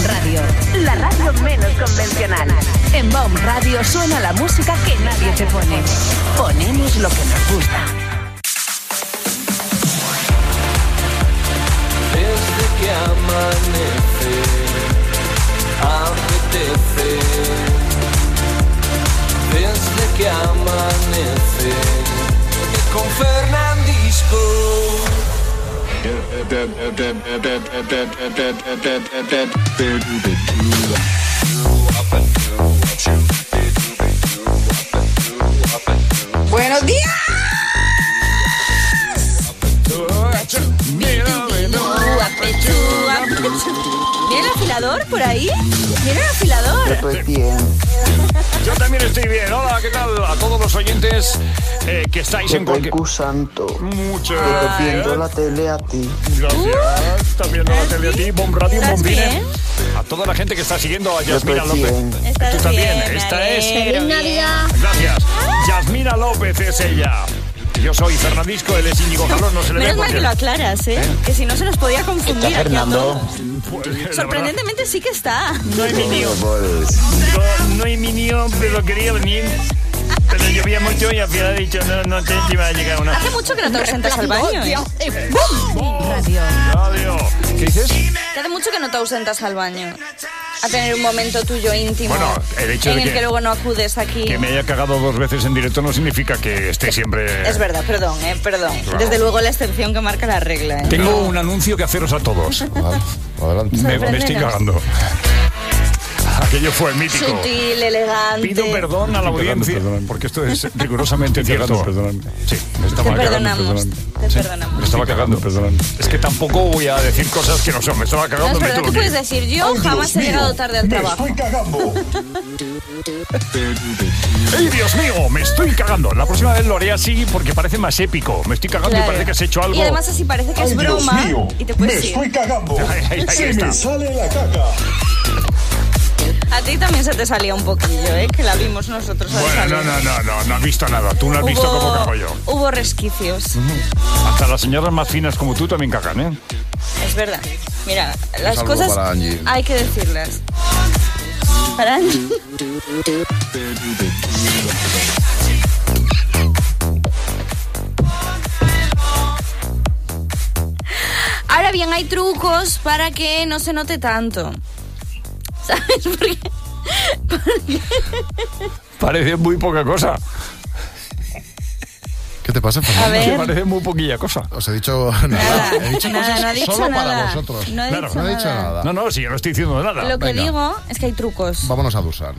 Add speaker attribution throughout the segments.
Speaker 1: BOM Radio, la radio menos convencional. En BOM Radio suena la música que nadie te pone. Ponemos lo que nos gusta.
Speaker 2: Desde que amanece, apetece. Desde que amanece, con Fernandisco.
Speaker 3: ¡Buenos días!
Speaker 4: ¿Viene el afilador por ahí? ¿Viene el afilador?
Speaker 3: Estoy bien.
Speaker 5: Yo también estoy bien. Hola, ¿qué tal? A todos los oyentes que estáis en cualquier...
Speaker 3: Santo.
Speaker 5: Mucho.
Speaker 3: Estoy viendo la tele a ti.
Speaker 5: Gracias. Estás viendo la tele a ti, BOM Radio,
Speaker 4: ¿Estás
Speaker 5: BOM Vine.
Speaker 4: bien?
Speaker 5: A toda la gente que está siguiendo a Yasmina
Speaker 3: Estoy
Speaker 5: López.
Speaker 3: bien.
Speaker 4: ¿Estás
Speaker 5: Tú también.
Speaker 4: bien?
Speaker 5: Esta es...
Speaker 4: ¡Feliz Navidad!
Speaker 5: Gracias. Yasmina López es ella. Yo soy Fernandisco, él es Íñigo Jalón, no se le ve
Speaker 4: Menos mal
Speaker 5: porque...
Speaker 4: que lo aclaras, ¿eh? Que si no se nos podía confundir.
Speaker 3: Está
Speaker 4: aquí a
Speaker 3: Fernando.
Speaker 4: todos.
Speaker 5: Pues,
Speaker 4: Sorprendentemente sí que está.
Speaker 5: no hay minio. No hay minio, pero quería venir. Pero llovía mucho y al final he dicho, no te iba a llegar una...
Speaker 4: Hace mucho que no te ausentas al baño, ¿eh?
Speaker 1: Radio.
Speaker 5: Radio. ¿Qué dices?
Speaker 4: Que hace mucho que no te ausentas al baño. A tener un momento tuyo íntimo.
Speaker 5: Bueno, el hecho
Speaker 4: en
Speaker 5: de
Speaker 4: el que luego no acudes aquí.
Speaker 5: Que me haya cagado 2 veces en directo no significa que esté siempre...
Speaker 4: Es verdad, perdón, perdón.
Speaker 5: Claro.
Speaker 4: Desde luego la excepción que marca la regla, ¿eh?
Speaker 5: Tengo un anuncio que haceros a todos.
Speaker 6: Adelante.
Speaker 5: Me estoy cagando. Aquello fue mítico.
Speaker 4: Sutil, elegante.
Speaker 5: Pido perdón a la audiencia,
Speaker 6: perdóname.
Speaker 5: porque esto es rigurosamente cierto.
Speaker 6: Perdóname.
Speaker 5: Sí, me
Speaker 4: Te
Speaker 5: estaba cagando.
Speaker 4: perdonamos. Te
Speaker 5: Sí,
Speaker 4: perdonamos.
Speaker 5: me estaba cagando.
Speaker 6: Perdóname.
Speaker 5: Es que tampoco voy a decir cosas que no son. Me estaba
Speaker 4: No,
Speaker 5: cagando.
Speaker 4: es
Speaker 5: me
Speaker 4: verdad,
Speaker 5: tuve
Speaker 4: tú
Speaker 5: que
Speaker 4: puedes
Speaker 5: ir.
Speaker 4: decir, yo jamás he llegado tarde al trabajo.
Speaker 5: ¡Ey, Dios mío! Me estoy cagando. La próxima vez lo haré así porque parece más épico. Me estoy cagando
Speaker 4: Claro.
Speaker 5: y parece que has hecho algo.
Speaker 4: Y además así parece que es broma y te puedes ir.
Speaker 6: cagando.
Speaker 5: Ahí está.
Speaker 6: sale la caca.
Speaker 4: A ti también se te salía un poquillo, ¿eh? Que la vimos nosotros. al
Speaker 5: Bueno,
Speaker 4: salir.
Speaker 5: no has visto nada. Tú no has visto cómo cago yo.
Speaker 4: Hubo resquicios.
Speaker 5: Hasta las señoras más finas como tú también cagan, ¿eh?
Speaker 4: Es verdad. Mira, las
Speaker 6: saludo
Speaker 4: cosas
Speaker 6: para Angie.
Speaker 4: hay que decirlas. Para Angie. Ahora bien, hay trucos para que no se note tanto. ¿Sabes por qué?
Speaker 5: Parece muy poca cosa.
Speaker 6: ¿Qué te pasa, Fernando?
Speaker 4: A ver.
Speaker 5: Que parece muy poquilla cosa.
Speaker 6: Os he dicho nada.
Speaker 4: Nada,
Speaker 6: He dicho
Speaker 4: nada,
Speaker 6: cosas
Speaker 4: no ha dicho
Speaker 6: solo
Speaker 4: nada.
Speaker 6: para vosotros.
Speaker 4: No he
Speaker 5: Claro,
Speaker 4: dicho
Speaker 6: No he dicho
Speaker 4: nada.
Speaker 6: nada.
Speaker 5: No, si yo no estoy diciendo nada.
Speaker 4: Lo que
Speaker 6: Venga.
Speaker 4: digo es que hay trucos.
Speaker 6: Vámonos a Dusan.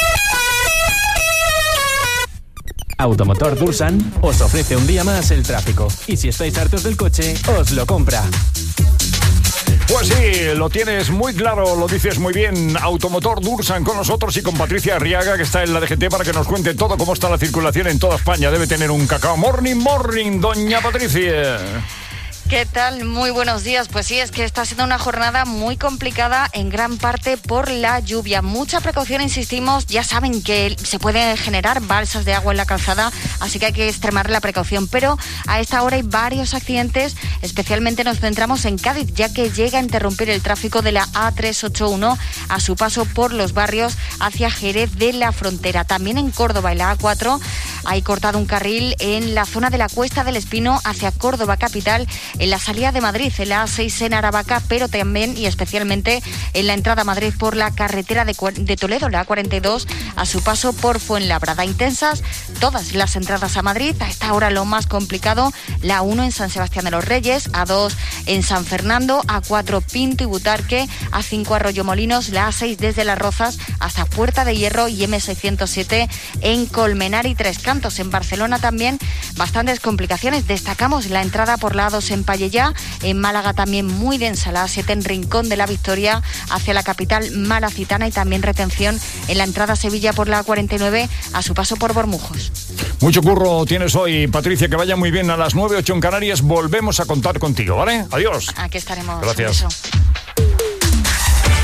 Speaker 7: Automotor Dursan os ofrece un día más el tráfico. Y si estáis hartos del coche, os lo compra.
Speaker 5: Pues sí, lo tienes muy claro, lo dices muy bien. Automotor Dursan con nosotros y con Patricia Arriaga, que está en la DGT, para que nos cuente todo cómo está la circulación en toda España. Debe tener un cacao. Morning, doña Patricia.
Speaker 8: ¿Qué tal? Muy buenos días. Pues sí, es que está siendo una jornada muy complicada en gran parte por la lluvia. Mucha precaución, insistimos. Ya saben que se pueden generar balsas de agua en la calzada, así que hay que extremar la precaución. Pero a esta hora hay varios accidentes, especialmente nos centramos en Cádiz, ya que llega a interrumpir el tráfico de la A381 a su paso por los barrios hacia Jerez de la Frontera. También en Córdoba, en la A4, hay cortado un carril en la zona de la Cuesta del Espino hacia Córdoba capital, en la salida de Madrid, en la A6 en Aravaca, pero también y especialmente en la entrada a Madrid por la carretera de Toledo, la A42, a su paso por Fuenlabrada. Intensas todas las entradas a Madrid. A esta hora lo más complicado, la 1 en San Sebastián de los Reyes, A2 en San Fernando, A4 Pinto y Butarque, A5 Arroyomolinos, la A6 desde Las Rozas hasta Puerta de Hierro y M607 en Colmenar y Tres Cantos. En Barcelona también bastantes complicaciones. Destacamos la entrada por la A2 en Pallejà, en Málaga también muy densa la A7 en Rincón de la Victoria hacia la capital malacitana, y también retención en la entrada a Sevilla por la A49 a su paso por Bormujos.
Speaker 5: Mucho curro tienes hoy, Patricia, que vaya muy bien. A las 9:08 en Canarias volvemos a contar contigo, ¿vale? Adiós.
Speaker 8: Aquí estaremos.
Speaker 5: Gracias.
Speaker 8: Un beso.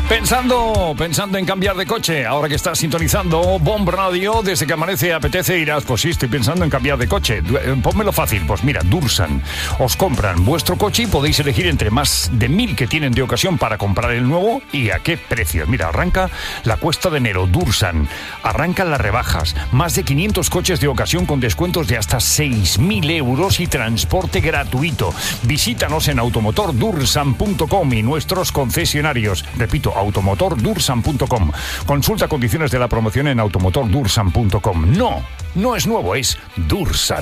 Speaker 5: Pensando en cambiar de coche, ahora que estás sintonizando Bomb Radio, desde que amanece apetece dirás, pues sí, estoy pensando en cambiar de coche. Pónmelo fácil, pues mira, Dursan. Os compran vuestro coche y podéis elegir entre más de 1.000 que tienen de ocasión para comprar el nuevo y a qué precio. Mira, arranca la cuesta de enero, Dursan. Arrancan las rebajas, más de 500 coches de ocasión con descuentos de hasta 6.000 euros y transporte gratuito. Visítanos en automotordursan.com y nuestros concesionarios. Repito, automotordursan.com. Consulta condiciones de la promoción en automotordursan.com. No es nuevo, es Dursan.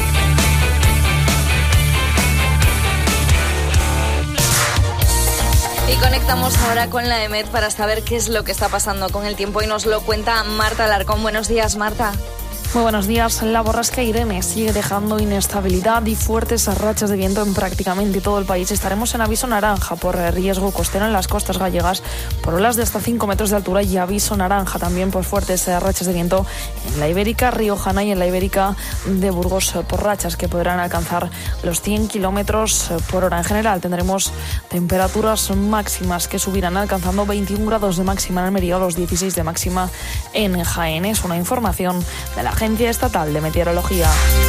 Speaker 4: Y conectamos ahora con la EMET para saber qué es lo que está pasando con el tiempo y nos lo cuenta Marta Alarcón. Buenos días, Marta.
Speaker 9: Muy buenos días. La borrasca Irene sigue dejando inestabilidad y fuertes rachas de viento en prácticamente todo el país. Estaremos en aviso naranja por riesgo costero en las costas gallegas por olas de hasta 5 metros de altura y aviso naranja también por fuertes rachas de viento en la Ibérica riojana y en la Ibérica de Burgos por rachas que podrán alcanzar los 100 kilómetros por hora. En general tendremos temperaturas máximas que subirán alcanzando 21 grados de máxima en Almería o los 16 de máxima en Jaén. Es una información de la Agencia Estatal de Meteorología.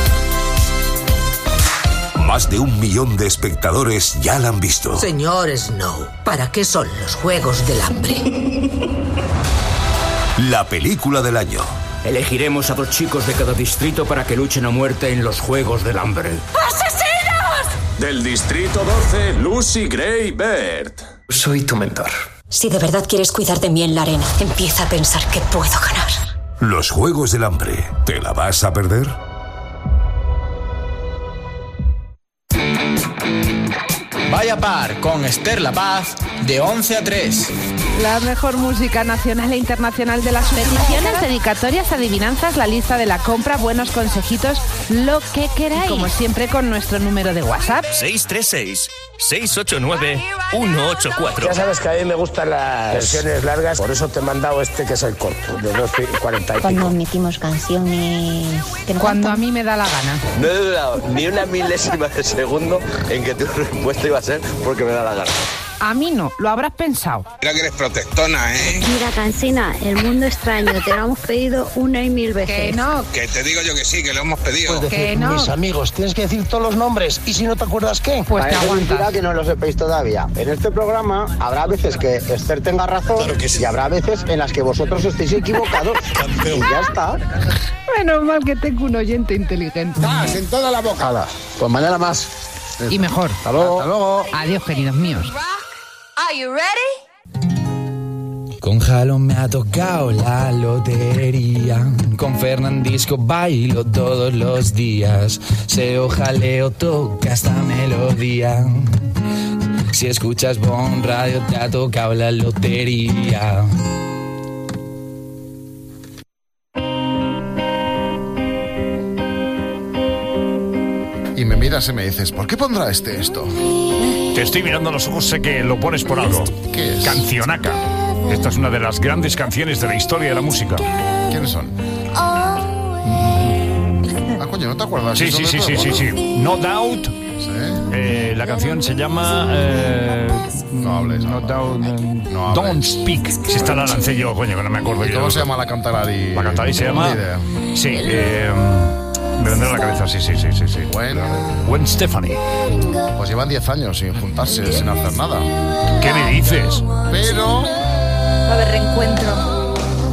Speaker 10: Más de 1 millón de espectadores ya la han visto.
Speaker 11: Señor Snow, ¿para qué son los Juegos del Hambre?
Speaker 10: La película del año.
Speaker 12: Elegiremos a 2 chicos de cada distrito para que luchen a muerte en los Juegos del Hambre.
Speaker 13: ¡Asesinos! Del distrito 12, Lucy Gray Baird.
Speaker 14: Soy tu mentor.
Speaker 15: Si de verdad quieres cuidar de mí en la arena, empieza a pensar que puedo ganar.
Speaker 10: Los Juegos del Hambre. ¿Te la vas a perder?
Speaker 16: Vaya par con Esther La Paz de 11 a 3.
Speaker 17: La mejor música nacional e internacional de las peticiones, dedicatorias, adivinanzas, la lista de la compra, buenos consejitos, lo que queráis. Como siempre con nuestro número de WhatsApp.
Speaker 18: 636-689-184.
Speaker 19: Ya sabes que a mí me gustan las versiones largas, por eso te he mandado este que es el corto, de 2:40.
Speaker 20: Cuando metimos canciones...
Speaker 17: Cuando a mí me da la gana.
Speaker 21: No he dudado ni una milésima de segundo en que tu respuesta iba a ser porque me da la gana.
Speaker 17: A mí no, lo habrás pensado.
Speaker 22: Mira que eres protestona, ¿eh?
Speaker 20: Mira, Cansina, el mundo extraño, te lo hemos pedido 1.000 veces.
Speaker 17: Que no.
Speaker 22: Que te digo yo que sí, que lo hemos pedido.
Speaker 19: Pues decir,
Speaker 17: que no.
Speaker 19: Mis amigos, tienes que decir todos los nombres y si no te acuerdas, ¿qué?
Speaker 17: Pues te aguantas.
Speaker 3: Que no lo sepáis todavía. En este programa habrá veces que Esther tenga razón, claro que sí, y habrá veces en las que vosotros estéis equivocados. Y ya está.
Speaker 17: Menos mal que tengo un oyente inteligente.
Speaker 19: En toda la boca.
Speaker 3: Hala, pues mañana más.
Speaker 17: Y mejor.
Speaker 3: Hasta luego.
Speaker 17: Adiós, queridos míos.
Speaker 8: Are you ready?
Speaker 16: Con Jalo me ha tocado la lotería. Con Fernandisco bailo todos los días. Seo, jaleo, toca esta melodía. Si escuchas Bomb Radio te ha tocado la lotería.
Speaker 6: Y me miras y me dices, ¿por qué pondrá esto?
Speaker 5: Te estoy mirando a los ojos, sé que lo pones por algo.
Speaker 6: ¿Qué es?
Speaker 5: Cancionaca. Esta es una de las grandes canciones de la historia de la música.
Speaker 6: ¿Quiénes son? Coño, ¿no te acuerdas?
Speaker 5: Sí. No Doubt.
Speaker 6: ¿Sí?
Speaker 5: La canción se llama...
Speaker 6: no hables.
Speaker 5: No Doubt... Don't Speak. Si esta la lancé yo, coño, que no me acuerdo.
Speaker 6: ¿Y cómo se llama la cantarari?
Speaker 5: La cantarari se llama... Sí, me vendrá a la cabeza, sí. Gwen Stefani.
Speaker 6: Pues llevan 10 años sin juntarse, sin hacer nada.
Speaker 5: ¿Qué me dices?
Speaker 6: Pero...
Speaker 4: Va a haber reencuentro.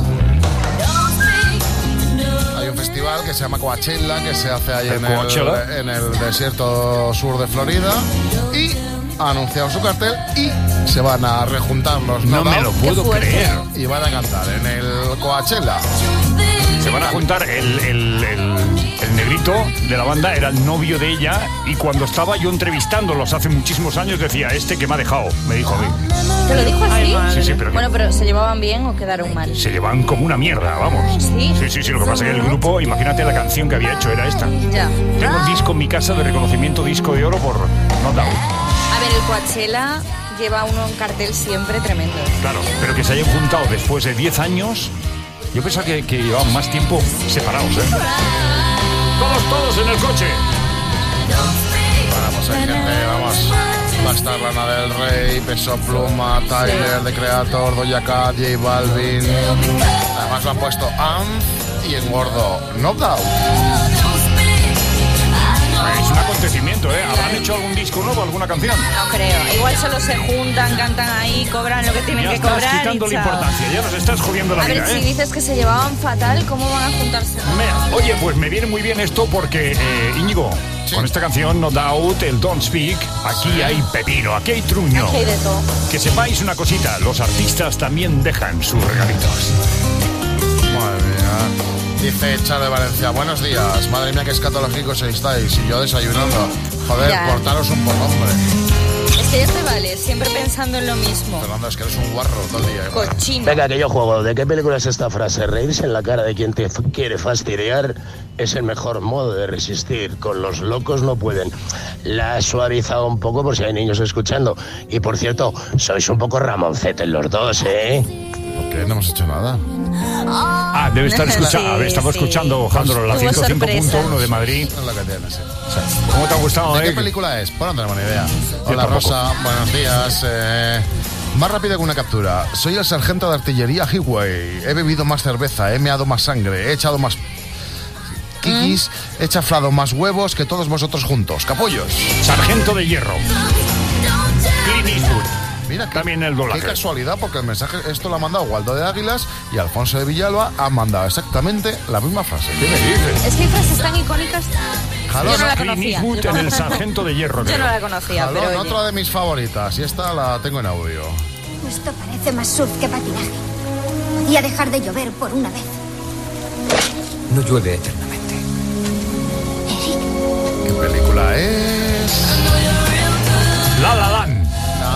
Speaker 6: Hay un festival que se llama Coachella, que se hace ahí en el desierto sur de Florida. Y ha anunciado su cartel y se van a rejuntar los
Speaker 5: No me lo puedo creer.
Speaker 6: Y van a cantar en el Coachella.
Speaker 5: Se van a juntar el negrito de la banda, era el novio de ella, y cuando estaba yo entrevistándolos hace muchísimos años decía, este que me ha dejado, me dijo a mí.
Speaker 4: ¿Te lo dijo así?
Speaker 5: Sí, pero...
Speaker 4: Bueno, pero ¿se llevaban bien o quedaron mal?
Speaker 5: Se llevaban como una mierda, vamos.
Speaker 4: ¿Sí?
Speaker 5: Sí, lo que pasa es que el grupo, imagínate la canción que había hecho, era esta.
Speaker 4: Ya.
Speaker 5: Tengo un disco en mi casa de reconocimiento disco de oro por No Doubt.
Speaker 4: A ver, el Coachella lleva uno en cartel siempre tremendo.
Speaker 5: Claro, pero que se hayan juntado después de 10 años... Yo pensaba que llevaban más tiempo separados, ¿eh? Todos en el coche.
Speaker 6: Vamos, hay gente, vamos. Va a estar Lana del Rey, Peso Pluma, Tyler, The Creator, Doja Cat, J Balvin. Además lo han puesto Anth y en gordo Knockout.
Speaker 5: Es un acontecimiento, ¿eh? ¿Habrán hecho algún disco nuevo, alguna canción?
Speaker 4: No creo. Igual solo se juntan, cantan ahí, cobran lo que tienen que cobrar.
Speaker 5: Ya estás quitando la importancia, ya nos estás jodiendo la vida,
Speaker 4: A ver, si dices que se llevaban fatal, ¿cómo van a juntarse?
Speaker 5: Oye, pues me viene muy bien esto porque, Íñigo, con esta canción, No Doubt, el Don't Speak, aquí hay pepino, aquí hay truño.
Speaker 4: Aquí hay de todo.
Speaker 5: Que sepáis una cosita, los artistas también dejan sus regalitos.
Speaker 6: Madre mía. Dice Char de Valencia, buenos días. Madre mía, qué escatológicos estáis. Y yo desayunando. Joder,
Speaker 4: Ya.
Speaker 6: portaros un poco, hombre.
Speaker 4: Es que ya te vale, siempre pensando en lo mismo.
Speaker 6: Fernando, es que eres un guarro todo el día.
Speaker 4: Cochino.
Speaker 19: Venga, que yo juego. ¿De qué película es esta frase? Reírse en la cara de quien te quiere fastidiar es el mejor modo de resistir. Con los locos no pueden. La he suavizado un poco por si hay niños escuchando. Y por cierto, sois un poco ramoncetes los dos, ¿eh?
Speaker 6: ¿Por qué? No hemos hecho nada.
Speaker 5: Ah, debe estar escuchando. A ver, estamos escuchando, Jandro, la
Speaker 4: Tuvo
Speaker 5: 105.1 de Madrid.
Speaker 6: Es lo que tiene, sí.
Speaker 5: ¿Cómo te ha gustado,
Speaker 6: ¿De qué película es? Pues no tenemos ni idea. Hola,
Speaker 5: tampoco.
Speaker 6: Rosa. Buenos días. Más rápido que una captura. Soy el sargento de artillería Highway. He bebido más cerveza, he meado más sangre, he echado más kikis, he chaflado más huevos que todos vosotros juntos. ¡Capullos!
Speaker 5: Sargento de Hierro. Clint Eastwood.
Speaker 6: Mira,
Speaker 5: también el doblaje.
Speaker 6: Qué casualidad, porque el mensaje, esto lo ha mandado Waldo de Águilas y Alfonso de Villalba ha mandado exactamente la misma frase. ¿Qué me dices?
Speaker 4: Es que hay frases tan icónicas.
Speaker 6: Jalón,
Speaker 4: Yo no la
Speaker 5: Clint
Speaker 4: conocía.
Speaker 5: Eastwood en el Sargento de Hierro.
Speaker 4: Yo no la conocía,
Speaker 6: Jalón,
Speaker 4: pero oye.
Speaker 6: otra de mis favoritas, y esta la tengo en audio.
Speaker 2: Esto parece más surf que patinaje. Podía dejar de llover por una vez.
Speaker 12: No llueve eternamente.
Speaker 6: ¿Qué película es?
Speaker 5: La La Land.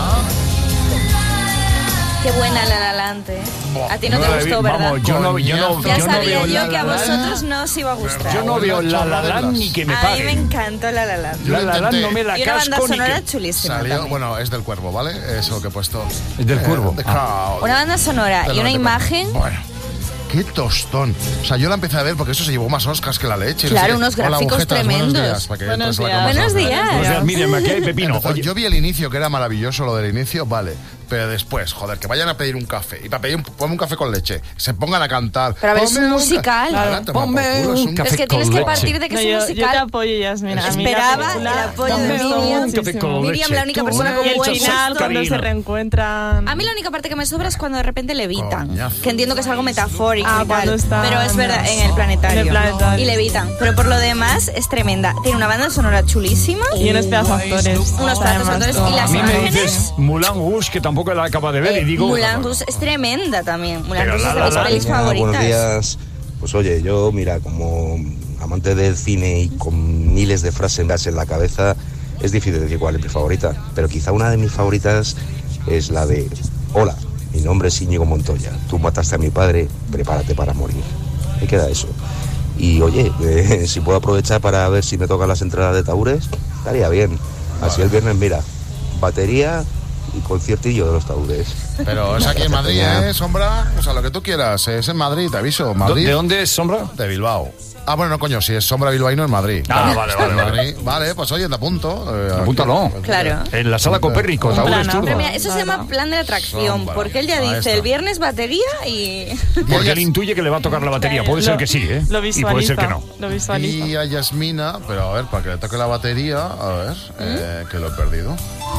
Speaker 4: Qué buena La La Land, ¿eh? A ti no te
Speaker 5: la
Speaker 4: gustó,
Speaker 5: vi-
Speaker 4: ¿verdad?
Speaker 5: Vamos, yo no
Speaker 4: Ya sabía
Speaker 5: veo
Speaker 4: yo
Speaker 5: La
Speaker 4: que a
Speaker 5: La Land.
Speaker 4: vosotros no os iba a gustar.
Speaker 5: Yo no veo La La Land ni que me
Speaker 4: A mí me
Speaker 5: paguen.
Speaker 4: encantó La La Land.
Speaker 5: La La Land no me la
Speaker 4: Y una banda
Speaker 5: casco ni
Speaker 4: sonora
Speaker 5: que...
Speaker 4: chulísima
Speaker 6: Salió,
Speaker 4: también.
Speaker 6: bueno, es del Cuervo, ¿vale? Es lo que he puesto.
Speaker 5: Es del Cuervo.
Speaker 6: The Crowd.
Speaker 4: Una banda sonora
Speaker 6: Del
Speaker 4: y una
Speaker 6: 94.
Speaker 4: imagen.
Speaker 6: Bueno, qué tostón. O sea, yo la empecé a ver porque eso se llevó más Oscars que la leche.
Speaker 4: Claro,
Speaker 6: No sé qué.
Speaker 4: unos
Speaker 6: Hola,
Speaker 4: gráficos
Speaker 6: agujetas,
Speaker 4: tremendos.
Speaker 6: Buenos días. Para que
Speaker 4: Buenos
Speaker 6: entres a la
Speaker 4: días.
Speaker 6: conversación.
Speaker 4: Buenos días.
Speaker 5: Buenos días, Miriam, aquí hay pepino.
Speaker 6: Empezó-
Speaker 5: Oye,
Speaker 6: yo vi el inicio, que era maravilloso lo del inicio, vale. Pero después, joder, que vayan a pedir un café. Y para pedir ponme un café con leche. Se pongan a cantar.
Speaker 4: Pero a ver, es
Speaker 6: Ponme
Speaker 4: un
Speaker 6: ca-
Speaker 4: musical.
Speaker 6: Claro, toma por culo, es un
Speaker 4: Es que tienes que partir de que
Speaker 9: No,
Speaker 4: es un
Speaker 9: yo
Speaker 4: musical.
Speaker 9: te apoyo, Yasmina. A mí la
Speaker 4: Esperaba el
Speaker 9: película
Speaker 4: apoyo de
Speaker 9: me gustó
Speaker 4: Miriam.
Speaker 9: muchísimo.
Speaker 4: Miriam, la única persona con
Speaker 9: Y el
Speaker 4: buen
Speaker 9: final,
Speaker 4: gusto.
Speaker 9: cuando se reencuentran.
Speaker 4: A mí la única parte que me sobra es cuando de repente levitan.
Speaker 6: Coñazo.
Speaker 4: Que entiendo que es algo metafórico
Speaker 9: Ah,
Speaker 4: y
Speaker 9: cuando
Speaker 4: tal.
Speaker 9: están
Speaker 4: Pero es verdad, en el planetario.
Speaker 9: en el planetario.
Speaker 4: Y levitan. Pero por lo demás es tremenda. Tiene una banda sonora chulísima.
Speaker 9: Y unos pedazos actores.
Speaker 4: Unos pedazos actores. Y
Speaker 5: a
Speaker 4: las
Speaker 5: mí me
Speaker 4: imágenes.
Speaker 5: dices Moulin Rouge, que tampoco la acaba de ver, y digo...
Speaker 4: Moulin Rouge es tremenda también. Moulin
Speaker 5: Pero
Speaker 4: Rouge
Speaker 5: La
Speaker 4: es de
Speaker 5: La
Speaker 4: mis
Speaker 5: Land.
Speaker 4: pelis
Speaker 14: Buenos
Speaker 4: favoritas.
Speaker 14: días. Pues oye, yo, mira, como amante del cine y con miles de frases en la cabeza, es difícil decir cuál es mi favorita. Pero quizá una de mis favoritas es la de: hola, mi nombre es Íñigo Montoya. Tú mataste a mi padre, prepárate para morir. Me queda eso. Y oye, si puedo aprovechar para ver si me tocan las entradas de Taures, estaría bien. Así el viernes, mira, batería y conciertillo de los Taures.
Speaker 6: Pero es aquí en Madrid, Sombra. O sea, lo que tú quieras. Es en Madrid, te aviso. Madrid.
Speaker 5: ¿De dónde es, Sombra?
Speaker 6: De Bilbao. Ah, bueno, no, coño, si es Sombra bilbaíno en Madrid.
Speaker 5: Ah,
Speaker 6: Claro,
Speaker 5: vale.
Speaker 6: Madrid. Vale, pues oye, te apunto.
Speaker 5: Apúntalo.
Speaker 4: Claro.
Speaker 5: En la sala Copérnico, Taures
Speaker 4: Pero
Speaker 5: Turbo.
Speaker 4: mira, eso se llama plan de atracción,
Speaker 6: Sombra.
Speaker 4: porque él ya
Speaker 6: Ahí
Speaker 4: dice
Speaker 6: está.
Speaker 4: el viernes batería y...
Speaker 5: Porque él intuye que le va a tocar la batería. Puede ser que sí, ¿eh?
Speaker 9: Lo
Speaker 5: Y puede ser
Speaker 9: visualiza.
Speaker 5: que no.
Speaker 9: Lo visualiza.
Speaker 6: Y a Yasmina, pero a ver, para que le toque la batería, a ver, que lo he perdido.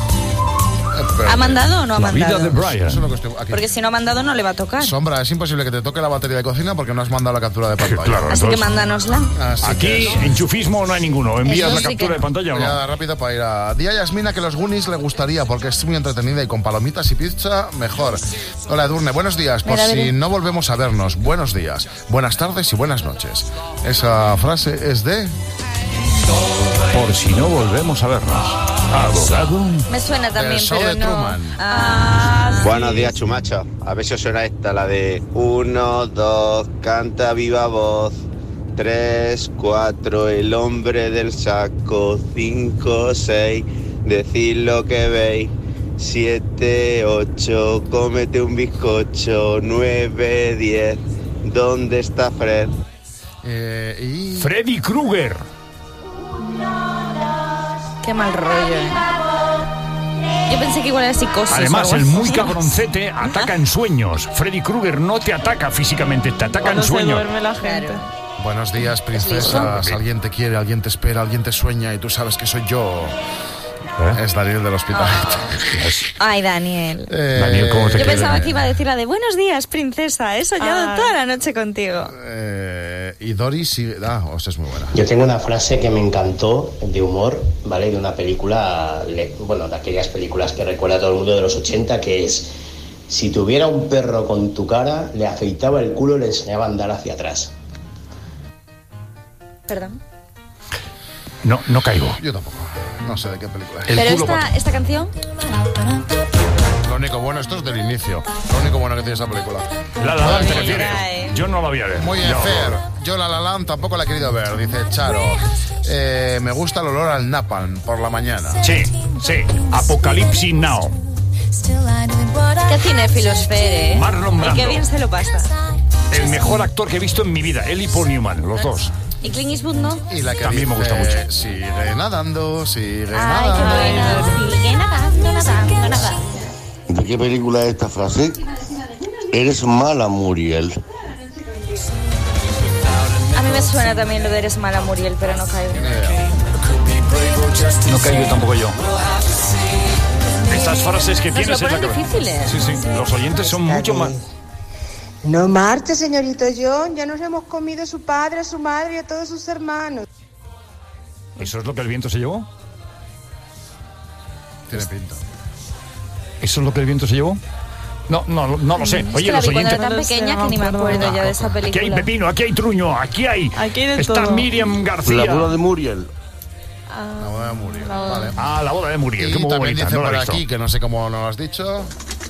Speaker 4: ¿Ha mandado o no ha
Speaker 5: La vida
Speaker 4: mandado?
Speaker 5: de Brian.
Speaker 6: Eso es lo que estoy aquí.
Speaker 4: Porque si no ha mandado no le va a tocar.
Speaker 6: Sombra, es imposible que te toque la batería de cocina porque no has mandado la captura de pantalla.
Speaker 5: Claro,
Speaker 4: Así que mándanosla.
Speaker 6: Así
Speaker 5: Aquí,
Speaker 6: que eso.
Speaker 5: enchufismo no hay ninguno. ¿Envías
Speaker 4: Eso
Speaker 5: la
Speaker 4: sí
Speaker 5: captura
Speaker 4: que
Speaker 5: de pantalla o
Speaker 6: Voy
Speaker 5: no?
Speaker 6: a rápido para ir a... Di a Yasmina que los Goonies le gustaría porque es muy entretenida y con palomitas y pizza mejor. Hola, Edurne, buenos días. Por
Speaker 4: Mira,
Speaker 6: si
Speaker 4: veré.
Speaker 6: no volvemos a vernos, buenos días, buenas tardes y buenas noches. Esa frase es de...
Speaker 5: Por si no volvemos a vernos. Abogado.
Speaker 4: Me suena también,
Speaker 6: El show
Speaker 4: pero
Speaker 6: de
Speaker 4: no.
Speaker 6: Truman.
Speaker 4: Ah, sí.
Speaker 3: Buenos días, chumacho. A ver si os suena esta, la de 1, 2, canta viva voz. 3, 4, el hombre del saco. 5, 6, decid lo que veis. 7, 8, cómete un bizcocho. 9, 10, ¿dónde está Fred?
Speaker 6: Y...
Speaker 5: Freddy Krueger.
Speaker 4: Qué mal rollo, Yo pensé que igual era psicosis.
Speaker 5: Además, el muy cabroncete ataca en sueños. Freddy Krueger no te ataca físicamente, te ataca en sueños.
Speaker 9: Se duerme la gente.
Speaker 6: Buenos días, princesas. Alguien te quiere, alguien te espera, alguien te sueña y tú sabes que soy yo. Es Daniel del hospital.
Speaker 4: Ay, Daniel.
Speaker 5: Daniel, ¿cómo te
Speaker 4: Yo
Speaker 5: queda?
Speaker 4: pensaba que iba a decir la de buenos días, princesa. He soñado toda la noche contigo.
Speaker 6: Y Doris, sí, es muy buena.
Speaker 19: Yo tengo una frase que me encantó de humor, ¿vale? De una película, de aquellas películas que recuerda a todo el mundo de los 80, que es: si tuviera un perro con tu cara, le afeitaba el culo y le enseñaba a andar hacia atrás.
Speaker 4: Perdón.
Speaker 5: No caigo.
Speaker 6: Yo tampoco. No sé de qué película es.
Speaker 4: Pero esta canción...
Speaker 6: Lo único bueno, esto es del inicio. Lo único bueno que tiene esa película.
Speaker 5: La La Land, ¿te refieres? Yo no la voy a ver.
Speaker 6: Muy bien, Fer. Yo La La Land tampoco la he querido ver, dice Charo. Me gusta el olor al napalm por la mañana.
Speaker 5: Sí. Apocalipsis Now.
Speaker 4: Qué cinéfilos, Fer,
Speaker 5: Marlon
Speaker 4: Y
Speaker 5: Brando.
Speaker 4: qué bien se lo pasa.
Speaker 5: El mejor actor que he visto en mi vida, él y Paul Newman, los dos.
Speaker 4: ¿Y Clint Eastwood no?
Speaker 6: Y la que
Speaker 5: a mí me gusta mucho.
Speaker 6: Sigue nadando, sigue
Speaker 4: Ay,
Speaker 6: nadando.
Speaker 4: qué buena. Sigue nadando.
Speaker 1: ¿De qué película es esta frase? Eres mala, Muriel.
Speaker 4: A mí me suena también lo de eres mala, Muriel, pero no caigo.
Speaker 5: No caigo tampoco yo. Estas frases que
Speaker 4: Nos
Speaker 5: tienes
Speaker 4: lo
Speaker 5: en la
Speaker 4: ponen
Speaker 5: cabeza.
Speaker 4: difíciles.
Speaker 5: Sí. Los oyentes son mucho más...
Speaker 7: No marche, señorito John. Ya nos hemos comido a su padre, a su madre y a todos sus hermanos.
Speaker 5: ¿Eso es lo que el viento se llevó?
Speaker 6: Tiene pinta.
Speaker 5: ¿Eso es lo que el viento se llevó? No lo sé. Oye,
Speaker 4: Es que la
Speaker 5: los
Speaker 4: vi cuando
Speaker 5: oyentes...
Speaker 4: era tan pequeña que ni me acuerdo ya de esa película.
Speaker 5: Aquí hay pepino, aquí hay truño, aquí hay...
Speaker 9: de
Speaker 5: Está
Speaker 9: todo.
Speaker 5: Miriam García.
Speaker 1: La boda de Muriel.
Speaker 6: La boda de Muriel. Vale.
Speaker 5: La boda de Muriel,
Speaker 6: Y
Speaker 5: qué muy
Speaker 6: también
Speaker 5: bonita,
Speaker 6: dice
Speaker 5: no la
Speaker 6: por
Speaker 5: he visto.
Speaker 6: aquí, que no sé cómo nos lo has dicho.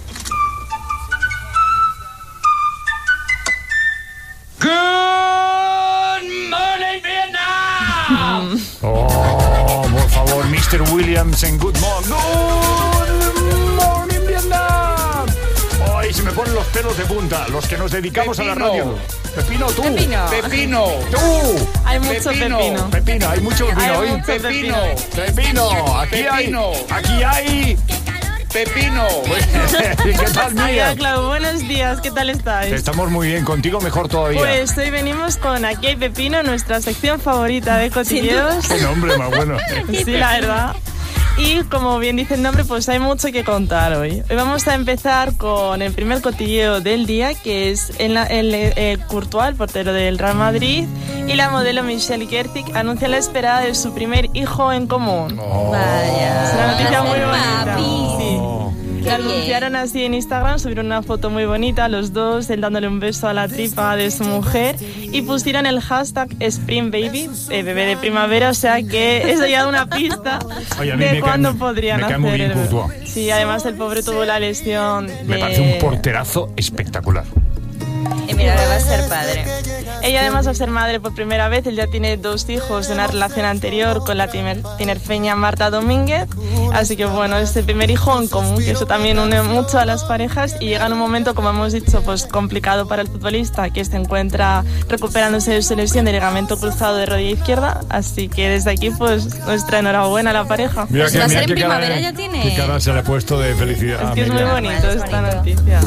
Speaker 12: Good morning, Vietnam.
Speaker 5: Oh, por favor, Mr. Williams en Good Morning. Good Morning, Vietnam. Ay, se me ponen los pelos de punta, los que nos dedicamos a la radio. Pepino, tú.
Speaker 12: Pepino.
Speaker 5: Tú.
Speaker 9: Hay mucho pepino.
Speaker 5: Pepino, hay mucho pepino
Speaker 9: Hay
Speaker 5: hoy.
Speaker 9: mucho pepino.
Speaker 5: Pepino, aquí hay.
Speaker 12: Pepino.
Speaker 5: ¿Qué tal, Miriam?
Speaker 9: Claro, buenos días, ¿qué tal estáis?
Speaker 5: Estamos muy bien, contigo mejor todavía.
Speaker 9: Pues hoy venimos con Aquí hay pepino, nuestra sección favorita de cotilleos.
Speaker 5: Qué nombre más bueno.
Speaker 9: Sí, la verdad. Y como bien dice el nombre, pues hay mucho que contar hoy. Hoy vamos a empezar con el primer cotilleo del día, que es el Courtois, el portero del Real Madrid, y la modelo Michelle Gertig anuncia la esperada de su primer hijo en común.
Speaker 4: Vaya.
Speaker 9: Es una noticia muy bonita.
Speaker 4: Papi.
Speaker 9: Sí.
Speaker 4: Qué
Speaker 9: La anunciaron así en Instagram, subieron una foto muy bonita, los dos, él dándole un beso a la tripa de su mujer, y pusieron el hashtag Spring Baby, bebé de primavera, o sea que eso ya da una pista
Speaker 5: Oye, a mí
Speaker 9: de cuándo podrían
Speaker 5: me cae
Speaker 9: hacer
Speaker 5: muy bien
Speaker 9: el bebé.
Speaker 5: Courtois.
Speaker 9: Sí, además el pobre tuvo la lesión de...
Speaker 5: Me parece un porterazo espectacular.
Speaker 4: Y mira, ahora va a ser padre.
Speaker 9: Ella además va a ser madre por primera vez. Él ya tiene 2 hijos de una relación anterior con la tinerfeña Marta Domínguez. Así que bueno, es el primer hijo en común, que eso también une mucho a las parejas. Y llega en un momento, como hemos dicho, pues complicado para el futbolista, que se encuentra recuperándose de su lesión de ligamento cruzado de rodilla izquierda. Así que desde aquí, pues nuestra enhorabuena a la pareja.
Speaker 5: Mira
Speaker 4: Pues va a ser en primavera, ya tiene.
Speaker 5: Qué cara se le ha puesto de felicidad.
Speaker 9: Es que es muy
Speaker 5: Miriam.
Speaker 9: bonito esta noticia.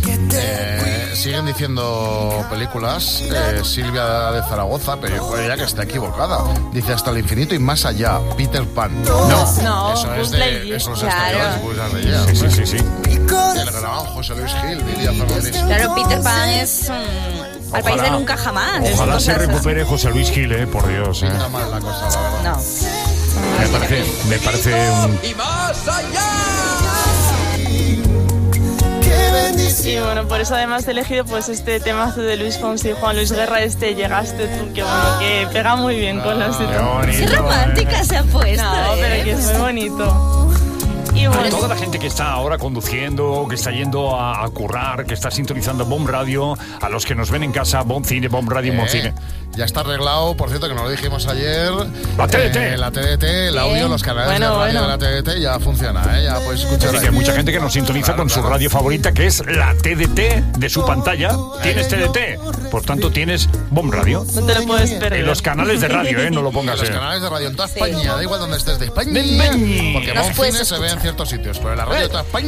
Speaker 6: Siguen diciendo películas. Silvia de Zaragoza, pero puede ya que está equivocada. Dice hasta el infinito y más allá. Peter Pan.
Speaker 9: No,
Speaker 6: eso es
Speaker 9: Buzz
Speaker 6: de
Speaker 9: Lightyear.
Speaker 6: esos
Speaker 4: Claro.
Speaker 6: españoles.
Speaker 5: Sí.
Speaker 6: El gran José Luis Gil, Lidia Fernández.
Speaker 4: Claro, Peter Pan es al país de nunca jamás.
Speaker 5: Ojalá se
Speaker 4: Cosas-
Speaker 5: recupere José Luis Gil, por Dios.
Speaker 6: Pinta mal la cosa, la verdad.
Speaker 4: No.
Speaker 5: Me parece un...
Speaker 12: Y más allá.
Speaker 9: Y bueno, por eso además he elegido pues este temazo de Luis Fonsi y Juan Luis Guerra, Llegaste tú, que bueno, que pega muy bien con la situación.
Speaker 4: Qué romántica se ha puesto.
Speaker 9: No, pero que es muy bonito. Y
Speaker 5: A
Speaker 9: bueno,
Speaker 5: toda la gente que está ahora conduciendo, que está yendo a currar, que está sintonizando Bomb Radio, a los que nos ven en casa, Bomb Cine, Bomb Radio, Bomb Cine.
Speaker 6: Ya está arreglado, por cierto, que nos lo dijimos ayer.
Speaker 5: La TDT.
Speaker 6: La TDT, el audio, los canales de radio de la TDT ya funciona, ya podéis escuchar.
Speaker 5: Así que hay mucha gente que nos sintoniza con su radio favorita, que es la TDT de su pantalla. ¿Tienes TDT? Por tanto, tienes Bomb Radio.
Speaker 9: no te lo puedes perder.
Speaker 5: En los canales de radio, no lo pongas.
Speaker 6: Los canales de radio en toda España, da igual donde estés de España.
Speaker 5: De España.
Speaker 6: Porque
Speaker 4: Nos
Speaker 6: Bomb
Speaker 4: puedes
Speaker 6: Cine se ve en ciertos sitios, pero en la radio de toda España...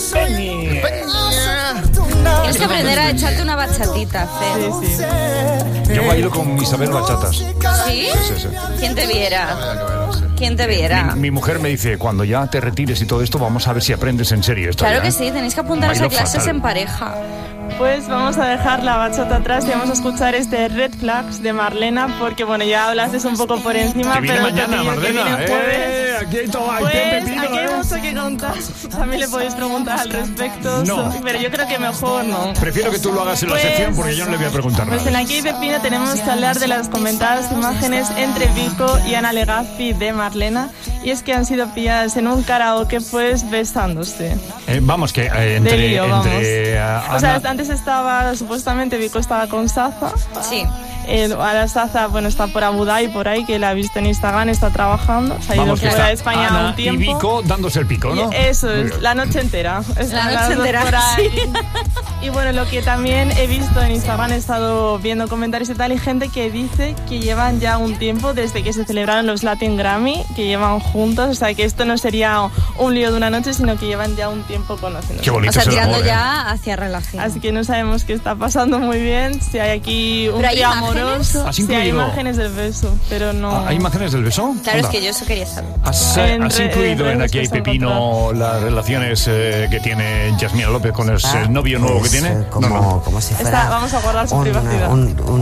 Speaker 4: Tienes que aprender a echarte una bachatita, Fer.
Speaker 17: Sí.
Speaker 5: Yo bailo con Isabel bachatas.
Speaker 4: ¿Sí?
Speaker 5: Sí.
Speaker 4: ¿Quién te viera? ¿Quién te viera?
Speaker 5: Mi mujer me dice, cuando ya te retires y todo esto, vamos a ver si aprendes en serio esto.
Speaker 4: Claro que sí, tenéis que apuntaros a
Speaker 5: Bailo
Speaker 4: clases
Speaker 5: fatal.
Speaker 4: en pareja.
Speaker 17: Pues vamos a dejar la bachata atrás y vamos a escuchar este Red Flags de Marlena, porque bueno, ya hablaste un poco por encima,
Speaker 5: Que viene
Speaker 17: pero
Speaker 5: mañana,
Speaker 17: Cotillo, que
Speaker 5: Marlena.
Speaker 17: viene jueves.
Speaker 5: Aquí hay todo,
Speaker 17: Pues
Speaker 5: pepino,
Speaker 17: aquí hay mucho que contar. También le podéis preguntar al respecto.
Speaker 5: No.
Speaker 17: Pero yo creo que mejor no.
Speaker 5: Prefiero que tú lo hagas en la
Speaker 17: Pues-
Speaker 5: sección porque yo no le voy a preguntar
Speaker 17: Pues en
Speaker 5: nada.
Speaker 17: Aquí hay Pepino tenemos que hablar de las comentadas imágenes entre Vico y Ana Legazpi de Marlena. Y es que han sido pilladas en un karaoke pues besándose.
Speaker 5: Vamos, que entre...
Speaker 17: De lío, vamos.
Speaker 5: Ana-
Speaker 17: O sea, antes estaba, supuestamente Vico estaba con Saza.
Speaker 4: Sí.
Speaker 17: Ahora Saza, bueno, está por Abu Dhabi, por ahí, que la ha visto en Instagram, está trabajando. Se ha ido
Speaker 5: Vamos, que
Speaker 17: fuera
Speaker 5: está
Speaker 17: de España
Speaker 5: Ana
Speaker 17: un tiempo.
Speaker 5: y Vico dándose el pico, ¿no?
Speaker 17: Y eso
Speaker 5: Muy
Speaker 17: es,
Speaker 5: bien.
Speaker 17: la noche entera. Están
Speaker 4: noche
Speaker 17: las dos
Speaker 4: entera,
Speaker 17: por ahí.
Speaker 4: sí.
Speaker 17: Y bueno, lo que también he visto en Instagram, he estado viendo comentarios y tal, y gente que dice que llevan ya un tiempo desde que se celebraron los Latin Grammy, que llevan juntos, o sea, que esto no sería un lío de una noche, sino que llevan ya un tiempo conociéndose.
Speaker 5: Qué bonito
Speaker 4: O sea,
Speaker 5: es el
Speaker 4: tirando
Speaker 5: amor,
Speaker 4: ya hacia relación.
Speaker 17: Así que no sabemos qué está pasando muy bien, si hay aquí un
Speaker 4: ¿Pero hay
Speaker 17: trío
Speaker 4: imágenes?
Speaker 17: amoroso,
Speaker 5: ¿Has
Speaker 17: si hay
Speaker 5: incluido?
Speaker 17: imágenes del beso, pero no...
Speaker 5: ¿Hay imágenes del beso?
Speaker 4: Claro, es
Speaker 5: Anda.
Speaker 4: que yo eso quería saber.
Speaker 5: ¿Has incluido en Aquí hay Pepino las relaciones que tiene Yasmina López con el novio nuevo que tiene?
Speaker 11: Como si fuera
Speaker 17: Vamos a guardar su privacidad.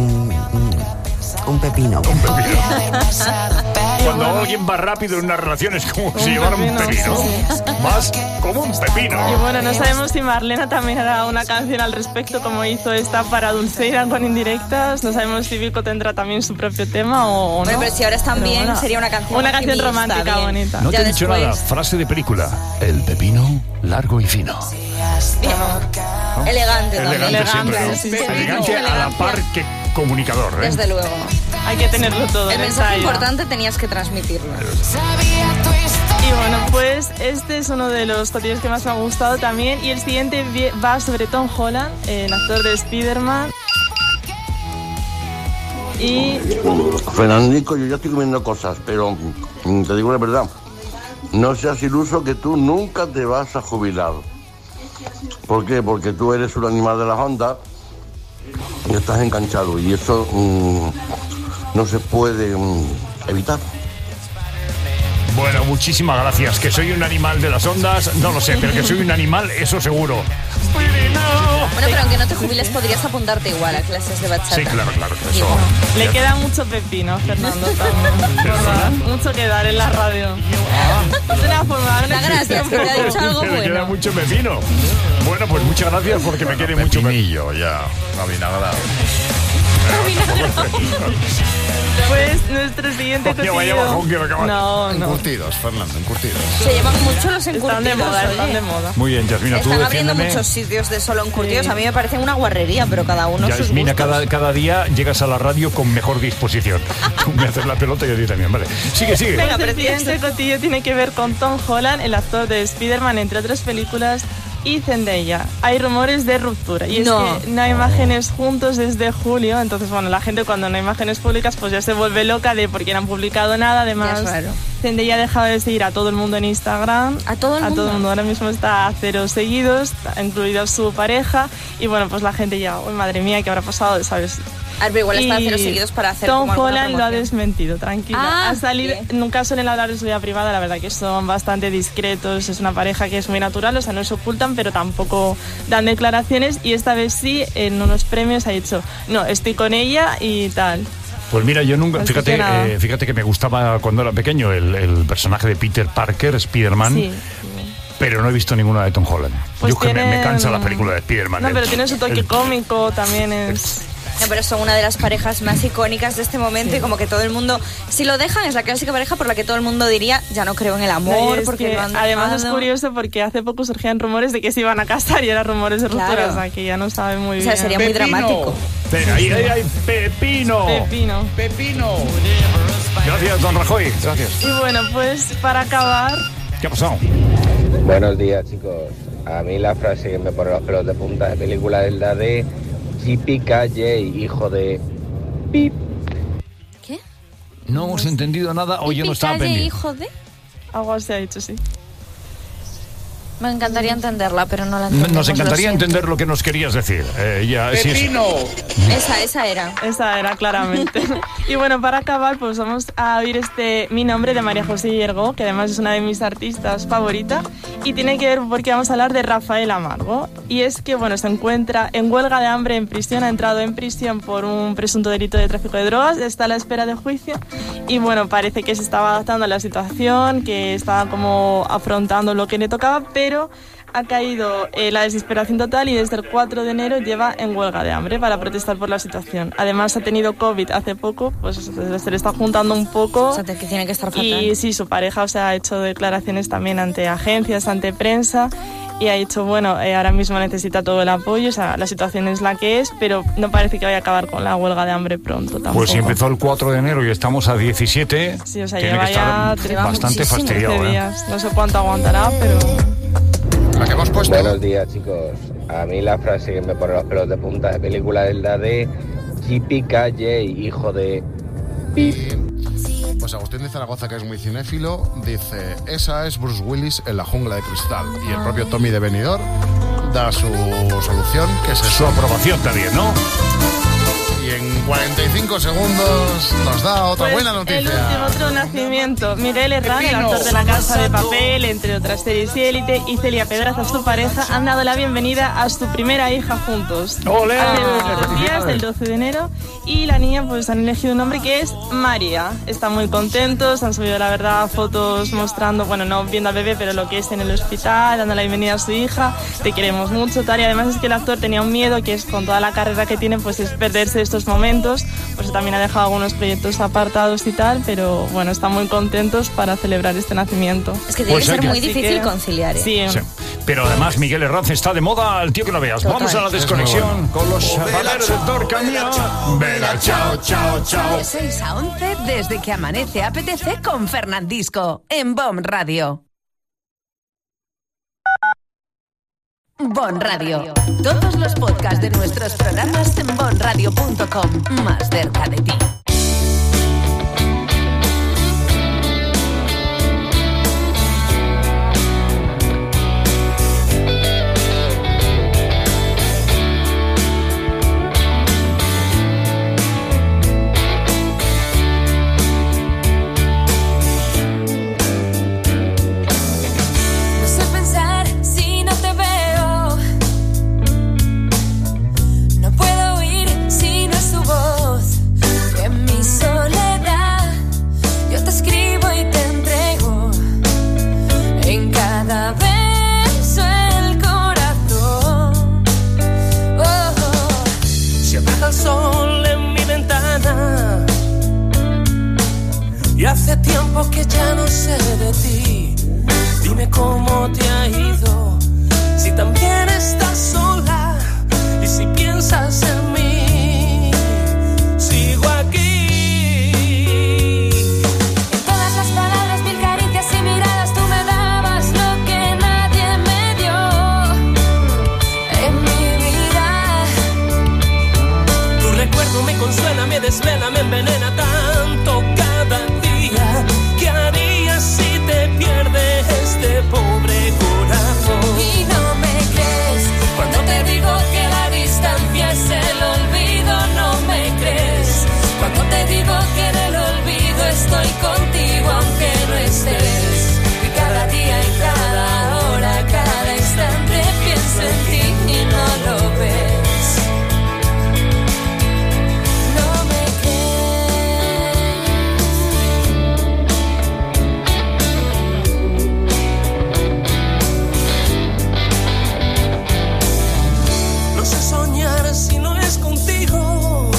Speaker 11: un pepino.
Speaker 5: Cuando alguien va rápido en una relación es como si llevara un pepino. Vas como un pepino.
Speaker 17: Y bueno, no sabemos si Marlena también hará una canción al respecto, como hizo esta para Dulceira con indirectas. No sabemos si Vico tendrá también su propio tema o
Speaker 4: Bueno,
Speaker 17: no.
Speaker 4: pero si ahora están
Speaker 17: Pero
Speaker 4: bien,
Speaker 17: bueno,
Speaker 4: sería una canción
Speaker 17: Una canción
Speaker 4: optimista,
Speaker 17: romántica
Speaker 4: bien.
Speaker 17: bonita.
Speaker 5: No te
Speaker 4: Ya
Speaker 5: he dicho
Speaker 4: después-
Speaker 5: nada. Frase de película. El pepino largo y fino.
Speaker 4: Elegante también.
Speaker 5: Elegante siempre, ¿no?
Speaker 17: sí, sí.
Speaker 5: Elegante a la par que comunicador, ¿eh?
Speaker 4: Desde luego.
Speaker 17: Hay que tenerlo todo.
Speaker 4: El
Speaker 17: en
Speaker 4: mensaje
Speaker 17: esa vida.
Speaker 4: importante tenías que transmitirlo.
Speaker 17: Y bueno, pues este es uno de los cotillos que más me ha gustado también. Y el siguiente va sobre Tom Holland, el actor de Spider-Man. Y
Speaker 1: Fernandico, yo ya estoy comiendo cosas, pero te digo la verdad, no seas iluso que tú nunca te vas a jubilar. ¿Por qué? Porque tú eres un animal de las ondas y estás enganchado y eso no se puede evitar.
Speaker 5: Bueno, muchísimas gracias. Que soy un animal de las ondas, no lo sé, pero que soy un animal, eso seguro.
Speaker 4: Bueno, pero aunque no te jubiles, podrías apuntarte igual a clases de bachata.
Speaker 5: Sí, claro, eso.
Speaker 17: le queda mucho pepino a Fernando también. ¿Verdad? Mucho que dar en la radio. Es una forma de
Speaker 4: Da gracias, que te ha dicho algo
Speaker 5: Le queda
Speaker 4: bueno.
Speaker 5: mucho pepino. Bueno, pues muchas gracias porque me quiere mucho
Speaker 6: pepinillo ya, avinagrado.
Speaker 17: Pues nuestro siguiente
Speaker 5: Hostia,
Speaker 17: cotillo...
Speaker 5: vaya bajón que me acabas.
Speaker 17: No.
Speaker 6: Encurtidos, Fernando, encurtidos.
Speaker 4: Se llevan mucho los encurtidos.
Speaker 17: Están de moda,
Speaker 4: oye.
Speaker 17: están de moda.
Speaker 5: Muy bien, Yasmina, tú
Speaker 4: Están abriendo
Speaker 5: defiéndeme.
Speaker 4: muchos sitios de solo encurtidos. A mí me parece una guarrería, pero cada uno sus
Speaker 5: Yasmina,
Speaker 4: gustos.
Speaker 5: cada día llegas a la radio con mejor disposición. Tú me haces la pelota y yo a ti también, vale. Sigue.
Speaker 17: Venga, pero el siguiente cotillo tiene que ver con Tom Holland, el actor de Spider-Man, entre otras películas, y Zendaya. Hay rumores de ruptura. Y es
Speaker 4: No.
Speaker 17: que no hay imágenes juntos desde julio. Entonces, bueno, la gente cuando no hay imágenes públicas, pues ya se vuelve loca de por qué no han publicado nada. Además,
Speaker 4: Ya es raro.
Speaker 17: Zendaya ha dejado de seguir a todo el mundo en Instagram.
Speaker 4: ¿A todo el mundo?
Speaker 17: A todo el mundo. Ahora mismo está a 0 seguidos, incluida su pareja. Y bueno, pues la gente ya, uy, madre mía, ¿qué habrá pasado? ¿Sabes?
Speaker 4: A ver, pero igual está a
Speaker 17: Y
Speaker 4: 0 seguidos para hacer
Speaker 17: Tom
Speaker 4: como alguna
Speaker 17: Holland lo ha
Speaker 4: promoción.
Speaker 17: desmentido, tranquila.
Speaker 4: Ah,
Speaker 17: ha salido, nunca suelen hablar de su vida privada, la verdad que son bastante discretos. Es una pareja que es muy natural, o sea, no se ocultan, pero tampoco dan declaraciones. Y esta vez sí, en unos premios ha dicho, no, estoy con ella y tal.
Speaker 5: Pues mira, yo nunca,
Speaker 17: Así que nada.
Speaker 5: fíjate que me gustaba cuando era pequeño el personaje de Peter Parker, Spider-Man,
Speaker 17: Sí.
Speaker 5: pero no he visto ninguna de Tom Holland.
Speaker 17: Pues
Speaker 5: yo que me
Speaker 17: tienen-
Speaker 5: cansa la película de Spider-Man.
Speaker 17: No, pero tiene su toque cómico, también es...
Speaker 4: No, pero son una de las parejas más icónicas de este momento y como que todo el mundo, si lo dejan, es la clásica pareja por la que todo el mundo diría, ya no creo en el
Speaker 17: No,
Speaker 4: amor,
Speaker 17: y es
Speaker 4: porque
Speaker 17: que
Speaker 4: lo han
Speaker 17: además es
Speaker 4: dejado.
Speaker 17: curioso porque hace poco surgían rumores de que se iban a casar y eran rumores de ruptura,
Speaker 4: Claro.
Speaker 17: o sea, que ya no sabe muy
Speaker 4: O sea,
Speaker 17: bien.
Speaker 4: sería muy dramático.
Speaker 5: Ahí, Pepino.
Speaker 17: Pepino.
Speaker 5: Gracias, don Rajoy. Gracias.
Speaker 17: Y bueno, pues para acabar...
Speaker 5: ¿Qué ha pasado?
Speaker 21: Buenos días, chicos. A mí la frase que me pone los pelos de punta de película es la de JPKJ, hijo de... Pip.
Speaker 5: No hemos entendido nada o yo no estaba
Speaker 4: Picalle,
Speaker 5: pendiente.
Speaker 4: hijo de...
Speaker 17: Algo así ha dicho, sí.
Speaker 4: Me encantaría entenderla, pero no la entendemos.
Speaker 5: Nos encantaría entender lo que nos querías decir.
Speaker 17: ¡Pepino!
Speaker 4: Esa era.
Speaker 17: Esa era, claramente. Y bueno, para acabar, pues vamos a oír Mi nombre de María José Hiergo, que además es una de mis artistas favoritas, y tiene que ver porque vamos a hablar de Rafael Amargo. Y es que, bueno, se encuentra en huelga de hambre en prisión, ha entrado en prisión por un presunto delito de tráfico de drogas, está a la espera de juicio, y bueno, parece que se estaba adaptando a la situación, que estaba como afrontando lo que le tocaba, pero ha caído la desesperación total y desde el 4 de enero lleva en huelga de hambre para protestar por la situación. Además ha tenido COVID hace poco, pues se le está juntando un poco.
Speaker 4: O sea, que tiene que estar fatal.
Speaker 17: Y sí, su pareja, o sea, ha hecho declaraciones también ante agencias, ante prensa, y ha dicho, bueno, ahora mismo necesita todo el apoyo, o sea, la situación es la que es, pero no parece que vaya a acabar con la huelga de hambre pronto tampoco.
Speaker 5: Pues si empezó el 4 de enero y estamos a 17,
Speaker 17: sí, o sea,
Speaker 5: tiene
Speaker 17: lleva
Speaker 5: que estar
Speaker 17: ya
Speaker 5: bastante fastidiado.
Speaker 17: Días. No sé cuánto aguantará, pero...
Speaker 6: La que hemos puesto.
Speaker 21: Buenos días, chicos. A mí la frase que me pone los pelos de punta de película es la de Yippee-ki-yay, hijo de...
Speaker 6: Pues Agustín de Zaragoza, que es muy cinéfilo, dice: esa es Bruce Willis en La jungla de cristal. Y el propio Tommy de Benidorm da su solución, que es
Speaker 5: su aprobación también, ¿no?
Speaker 6: Y en 45 segundos nos da otra buena noticia.
Speaker 17: El último otro nacimiento. Miguel Herrán, el actor de La Casa de Papel, entre otras series y Élite, y Celia Pedraza, su pareja, han dado la bienvenida a su primera hija juntos.
Speaker 5: ¡Olé!
Speaker 17: Hace 2 días, el 12 de enero, y la niña pues han elegido un nombre que es María. Están muy contentos, han subido la verdad fotos mostrando, bueno, no viendo al bebé, pero lo que es en el hospital, dando la bienvenida a su hija. Te queremos mucho, tal. Y además es que el actor tenía un miedo, que es con toda la carrera que tiene, pues es perderse estos momentos, pues también ha dejado algunos proyectos apartados y tal, pero bueno, están muy contentos para celebrar este nacimiento.
Speaker 4: Es que tiene que ser muy difícil conciliar, ¿eh?
Speaker 17: Sí.
Speaker 5: Sí. Pero además Miguel Herranz está de moda, el tío que no veas.
Speaker 4: Total.
Speaker 5: Vamos a la desconexión con los chavales del Dorcamia. Venga, chao, chao, chao.
Speaker 11: De 6 a 11, desde que amanece apetece con Fernandisco, en BOM Radio. BOM Radio. Todos los podcasts de nuestros programas en bomradio.com. Más cerca de ti.
Speaker 13: Y hace tiempo que ya no sé de ti. Dime cómo te ha ido, si también estás sola y si piensas en mí. Sigo aquí.
Speaker 23: En todas las palabras, mil caricias y miradas, tú me dabas lo que nadie me dio en mi vida.
Speaker 13: Tu recuerdo me consuela, me desvela, me envenena tanto cada día. ¿Qué harías si te pierdes este pobre corazón?
Speaker 23: Y no me crees cuando te digo que la distancia es el olvido. No me crees cuando te digo que en el olvido estoy contigo aunque no estés. Y cada día y cada hora, cada instante pienso en ti y no lo ves.
Speaker 13: Si no es contigo,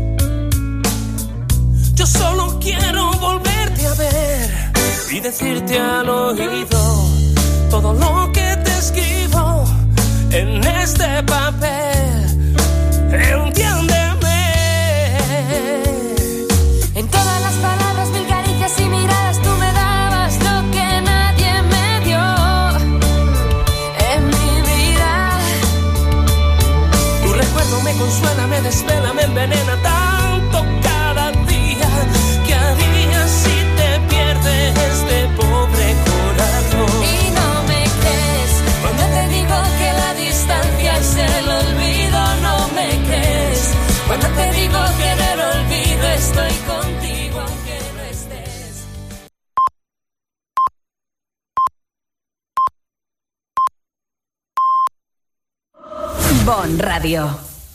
Speaker 13: yo solo quiero volverte a ver y decirte al oído todo lo que te escribo en este papel. Entiéndeme.
Speaker 23: En todas las palabras, mil caricias y miradas, tú me dabas lo que nadie me dio en mi vida.
Speaker 13: Tu recuerdo me consuela, me desvela, me envenena tanto cada día. ¿Qué harías si te pierdes este pobre corazón?
Speaker 23: Y no me crees Cuando te digo que en el olvido estoy contigo aunque no estés.
Speaker 11: Bon Radio.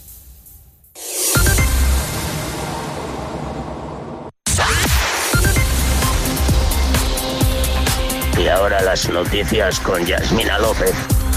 Speaker 19: Y ahora las noticias con Yasmina López.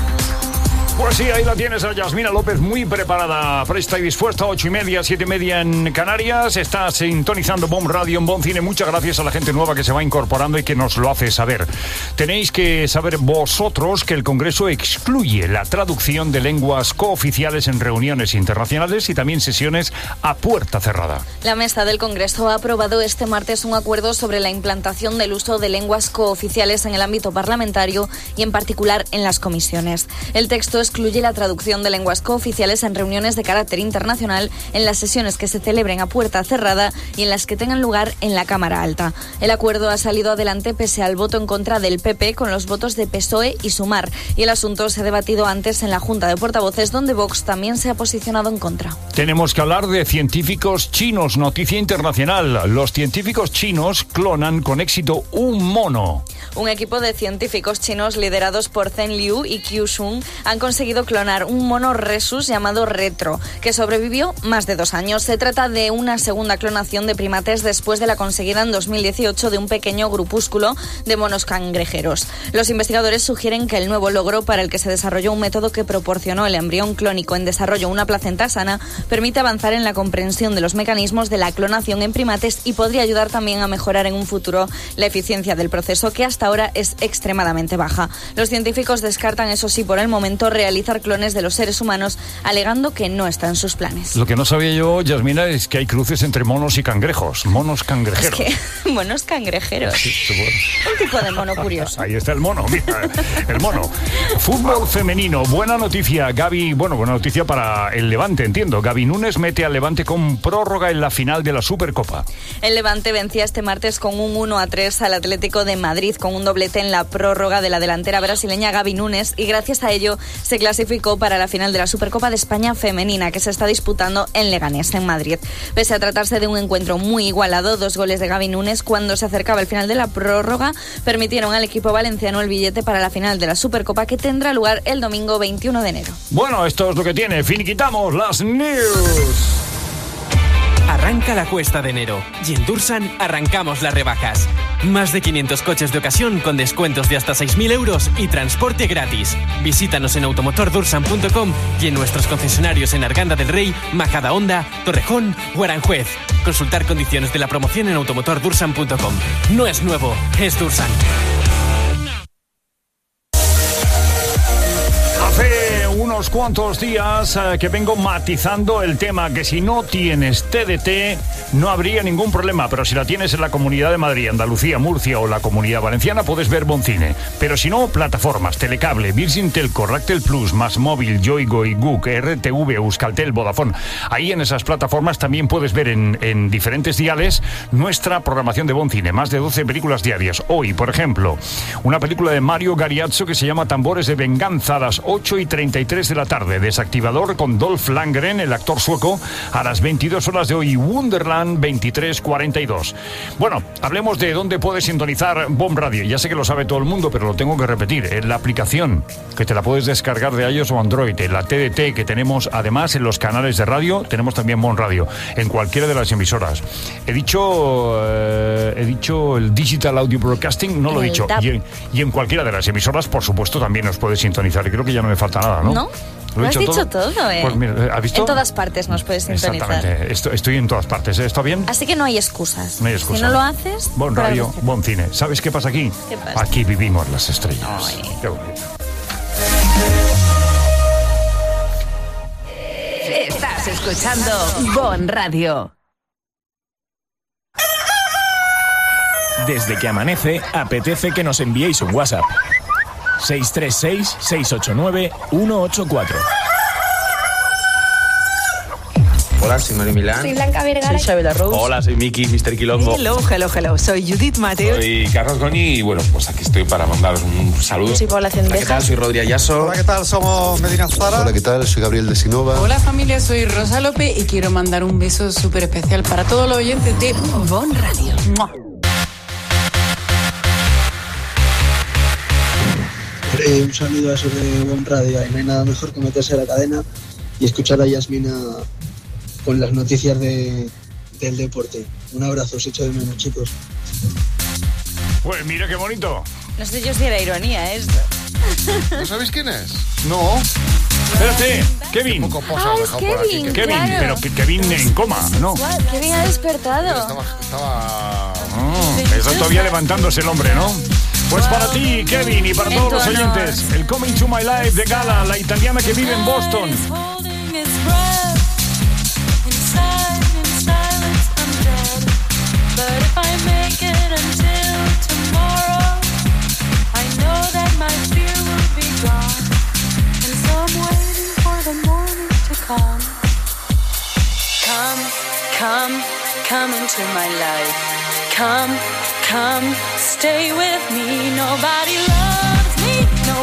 Speaker 5: Pues sí, ahí la tienes a Yasmina López muy preparada, presta y dispuesta, 8:30, 7:30 en Canarias. Está sintonizando Bon Radio en Bon Cine. Muchas gracias a la gente nueva que se va incorporando y que nos lo hace saber. Tenéis que saber vosotros que el Congreso excluye la traducción de lenguas cooficiales en reuniones internacionales y también sesiones a puerta cerrada.
Speaker 4: La mesa del Congreso ha aprobado este martes un acuerdo sobre la implantación del uso de lenguas cooficiales en el ámbito parlamentario y en particular en las comisiones. El texto excluye la traducción de lenguas cooficiales en reuniones de carácter internacional, en las sesiones que se celebren a puerta cerrada y en las que tengan lugar en la Cámara Alta. El acuerdo ha salido adelante pese al voto en contra del PP con los votos de PSOE y Sumar, y el asunto se ha debatido antes en la Junta de Portavoces, donde Vox también se ha posicionado en contra.
Speaker 5: Tenemos que hablar de científicos chinos, noticia internacional. Los científicos chinos clonan con éxito un mono.
Speaker 4: Un equipo de científicos chinos liderados por Zheng Liu y Qiu Shun han conseguido clonar un mono rhesus llamado Retro, que sobrevivió más de 2 años. Se trata de una segunda clonación de primates después de la conseguida en 2018 de un pequeño grupúsculo de monos cangrejeros. Los investigadores sugieren que el nuevo logro, para el que se desarrolló un método que proporcionó el embrión clónico en desarrollo una placenta sana, permite avanzar en la comprensión de los mecanismos de la clonación en primates y podría ayudar también a mejorar en un futuro la eficiencia del proceso, que hasta ahora es extremadamente baja. Los científicos descartan, eso sí, por el momento, realizar clones de los seres humanos, alegando que no está en sus planes.
Speaker 5: Lo que no sabía yo, Yasmina, es que hay cruces entre monos y cangrejos. Monos cangrejeros.
Speaker 4: Es que, monos cangrejeros.
Speaker 5: Sí, bueno.
Speaker 4: Un tipo de mono curioso.
Speaker 5: Ahí está el mono, mira, el mono. Fútbol femenino, buena noticia, Gaby, buena noticia para el Levante, entiendo. Gaby Núñez mete al Levante con prórroga en la final de la Supercopa.
Speaker 4: El Levante vencía este martes con un 1-3 al Atlético de Madrid, con un doblete en la prórroga de la delantera brasileña Gaby Núñez, y gracias a ello se clasificó para la final de la Supercopa de España femenina, que se está disputando en Leganés, en Madrid. Pese a tratarse de un encuentro muy igualado, 2 goles de Gaby Núñez cuando se acercaba el final de la prórroga permitieron al equipo valenciano el billete para la final de la Supercopa, que tendrá lugar el domingo 21 de enero.
Speaker 5: Bueno, esto es lo que tiene. Finiquitamos las news.
Speaker 10: Arranca la cuesta de enero y en Dursan arrancamos las rebajas. Más de 500 coches de ocasión con descuentos de hasta 6.000 euros y transporte gratis. Visítanos en automotordursan.com y en nuestros concesionarios en Arganda del Rey, Majadahonda, Torrejón o Aranjuez. Consultar condiciones de la promoción en automotordursan.com. No es nuevo, es Dursan.
Speaker 5: Hace unos cuantos días que vengo matizando el tema que si no tienes TDT no habría ningún problema, pero si la tienes en la Comunidad de Madrid, Andalucía, Murcia o la Comunidad Valenciana puedes ver Bon Cine. Pero si no, plataformas, Telecable, Virgin Telco, Ractel Plus, Más Móvil, Yoigo y Guk, RTV, Euskaltel, Vodafone. Ahí en esas plataformas también puedes ver en diferentes diales nuestra programación de Bon Cine. Más de 12 películas diarias. Hoy, por ejemplo, una película de Mario Gariazzo que se llama Tambores de Venganza a las 8:33 de la tarde. Desactivador con Dolph Lundgren, el actor sueco, a las 22 horas de hoy. Wonderland 23:42. Bueno, hablemos de dónde puedes sintonizar Bon Radio. Ya sé que lo sabe todo el mundo, pero lo tengo que repetir. En la aplicación, que te la puedes descargar de iOS o Android. En la TDT que tenemos, además, en los canales de radio, tenemos también Bon Radio. En cualquiera de las emisoras. He dicho el Digital Audio Broadcasting, no lo he dicho. Y en cualquiera de las emisoras, por supuesto, también nos puedes sintonizar. Y creo que ya no me falta nada, ¿no?
Speaker 4: ¿No? Lo has dicho todo, ¿eh?
Speaker 5: Pues mira, ¿has visto?
Speaker 4: En todas partes nos puedes sintonizar.
Speaker 5: Exactamente, estoy en todas partes, ¿está bien?
Speaker 4: Así que no hay excusas.
Speaker 5: No hay excusas.
Speaker 4: Si no lo haces...
Speaker 5: Bon Radio, Bon Cine. ¿Sabes qué pasa aquí?
Speaker 4: ¿Qué pasa?
Speaker 5: Aquí vivimos las estrellas.
Speaker 4: Ay.
Speaker 5: Qué bonito.
Speaker 11: Estás escuchando Bon Radio.
Speaker 15: Desde que amanece, apetece que nos enviéis un WhatsApp. 636-689-184.
Speaker 18: Hola, soy Mari Milán.
Speaker 20: Soy Blanca Vergara.
Speaker 18: Soy Xabi Rose.
Speaker 22: Hola, soy Miki, Mr. Quilombo.
Speaker 20: Hello. Soy Judith Mateo.
Speaker 22: Soy Carlos Goñi y bueno, pues aquí estoy para mandaros un saludo.
Speaker 20: Soy Paula
Speaker 18: Hola, ¿qué tal? Soy Rodri Ayaso.
Speaker 24: Hola, ¿qué tal? Somos Medina Zara.
Speaker 25: Hola, ¿qué tal? Soy Gabriel de Sinova.
Speaker 26: Hola familia, soy Rosa López y quiero mandar un beso súper especial para todos los oyentes de Bon Radio. ¡Mua!
Speaker 27: Un saludo a esos de Bon Radio. Y no hay nada mejor que meterse a la cadena y escuchar a Yasmina con las noticias del deporte. Un abrazo, os echo de menos, chicos.
Speaker 5: Pues mira qué bonito.
Speaker 4: No sé yo si era ironía esto.
Speaker 6: ¿No sabéis quién es?
Speaker 5: No. Espérate, Kevin.
Speaker 6: Un poco posa
Speaker 4: Ah,
Speaker 6: has
Speaker 4: es
Speaker 6: dejado por aquí.
Speaker 4: Kevin.
Speaker 5: Kevin,
Speaker 4: Claro.
Speaker 5: pero que Kevin en coma, ¿no?
Speaker 4: Kevin ha despertado.
Speaker 6: Estaba...
Speaker 5: Está todavía levantándose el hombre, ¿no? Pues para ti, Kevin, y para
Speaker 4: En
Speaker 5: todos
Speaker 4: tu
Speaker 5: los
Speaker 4: honor.
Speaker 5: oyentes, el Coming to My Life de Gala, la italiana que vive en Boston.
Speaker 23: Come into my life. Come, stay with me. Nobody loves me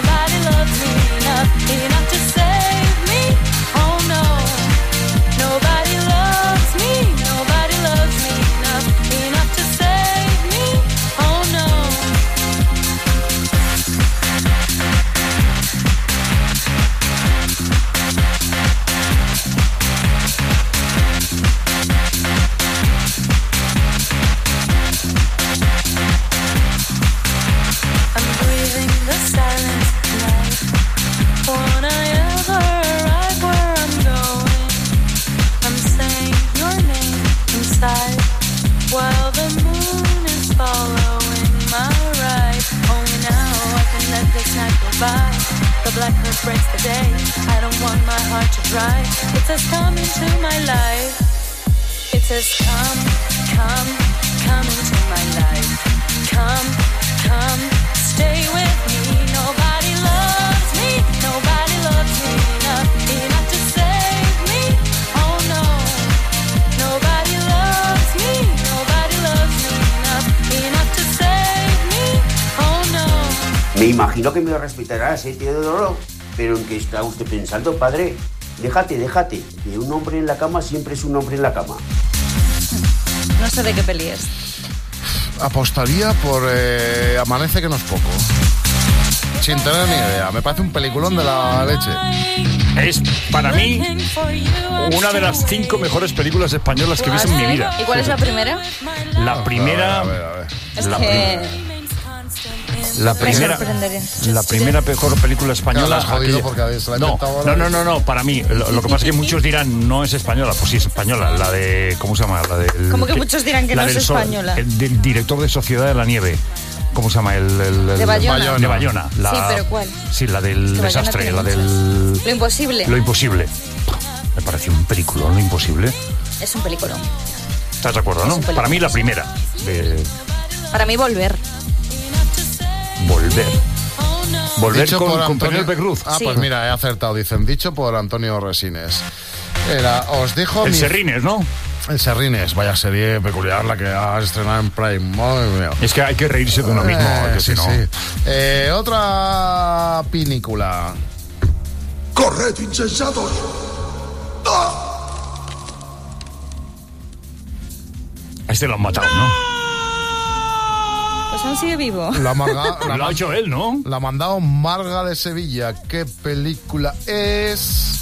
Speaker 23: enough to save me. Oh no, nobody loves me enough to save me. Oh no. While the moon is following my ride. Only now I can let this night go by. The blackbird breaks the day. I don't want my heart to dry. It says come into my life. It says come into my life. Come, stay with me. Nobody loves me enough to save me. Oh no, nobody loves me enough to save me. Oh no.
Speaker 28: Me imagino que me respetará ese tío de oro, pero ¿en qué está usted pensando, padre? Déjate, que un hombre en la cama siempre es un hombre en la cama.
Speaker 4: No sé de qué peli es.
Speaker 6: Apostaría por Amanece que no es poco. Sin tener ni idea. Me parece un peliculón de la leche.
Speaker 5: Es, para mí, una de las 5 mejores películas españolas que he visto en mi vida.
Speaker 4: ¿Y cuál es la primera?
Speaker 5: La primera...
Speaker 6: A ver.
Speaker 4: Es
Speaker 5: la
Speaker 4: que...
Speaker 5: La primera,
Speaker 4: Me sorprendería.
Speaker 5: la primera mejor película española.
Speaker 6: Claro, la has jodido
Speaker 5: aquella-
Speaker 6: porque habéis la intentado
Speaker 5: no, para mí. Lo que pasa es que muchos dirán, no es española. Pues sí es española. La de, ¿cómo se llama? La del,
Speaker 4: ¿Cómo que muchos dirán que
Speaker 5: la
Speaker 4: no es
Speaker 5: del
Speaker 4: española?
Speaker 5: El del director de Sociedad de la Nieve. ¿Cómo se llama?
Speaker 4: De Bayona.
Speaker 5: De Bayona.
Speaker 4: Sí, pero ¿cuál?
Speaker 5: Sí, la del
Speaker 4: Es que Bayona
Speaker 5: desastre,
Speaker 4: tiene
Speaker 5: la
Speaker 4: muchas.
Speaker 5: del...
Speaker 4: Lo imposible.
Speaker 5: Lo imposible. Me pareció un película, Lo Imposible.
Speaker 4: Es un peliculón.
Speaker 5: ¿Estás de acuerdo, no? Para mí la primera.
Speaker 4: Para mí Volver.
Speaker 5: Volver
Speaker 6: Dicho
Speaker 5: con
Speaker 6: por Antonio-
Speaker 5: Penélope Cruz.
Speaker 6: Ah,
Speaker 4: Sí.
Speaker 6: pues mira, he acertado. Dicen, dicho por Antonio Resines. Os dejo...
Speaker 5: El Serrines, ¿no?
Speaker 6: El Serrines, vaya serie peculiar la que ha estrenado en Prime. Madre mía.
Speaker 5: Es que hay que reírse de uno mismo. Que
Speaker 6: sí,
Speaker 5: si no...
Speaker 6: sí. Otra pinícula.
Speaker 29: ¡Corred, insensatos!
Speaker 5: A este lo han matado, ¿no?
Speaker 4: Pues aún sigue vivo.
Speaker 6: Lo
Speaker 5: ha hecho él, ¿no?
Speaker 6: La ha mandado Marga de Sevilla. ¿Qué película es?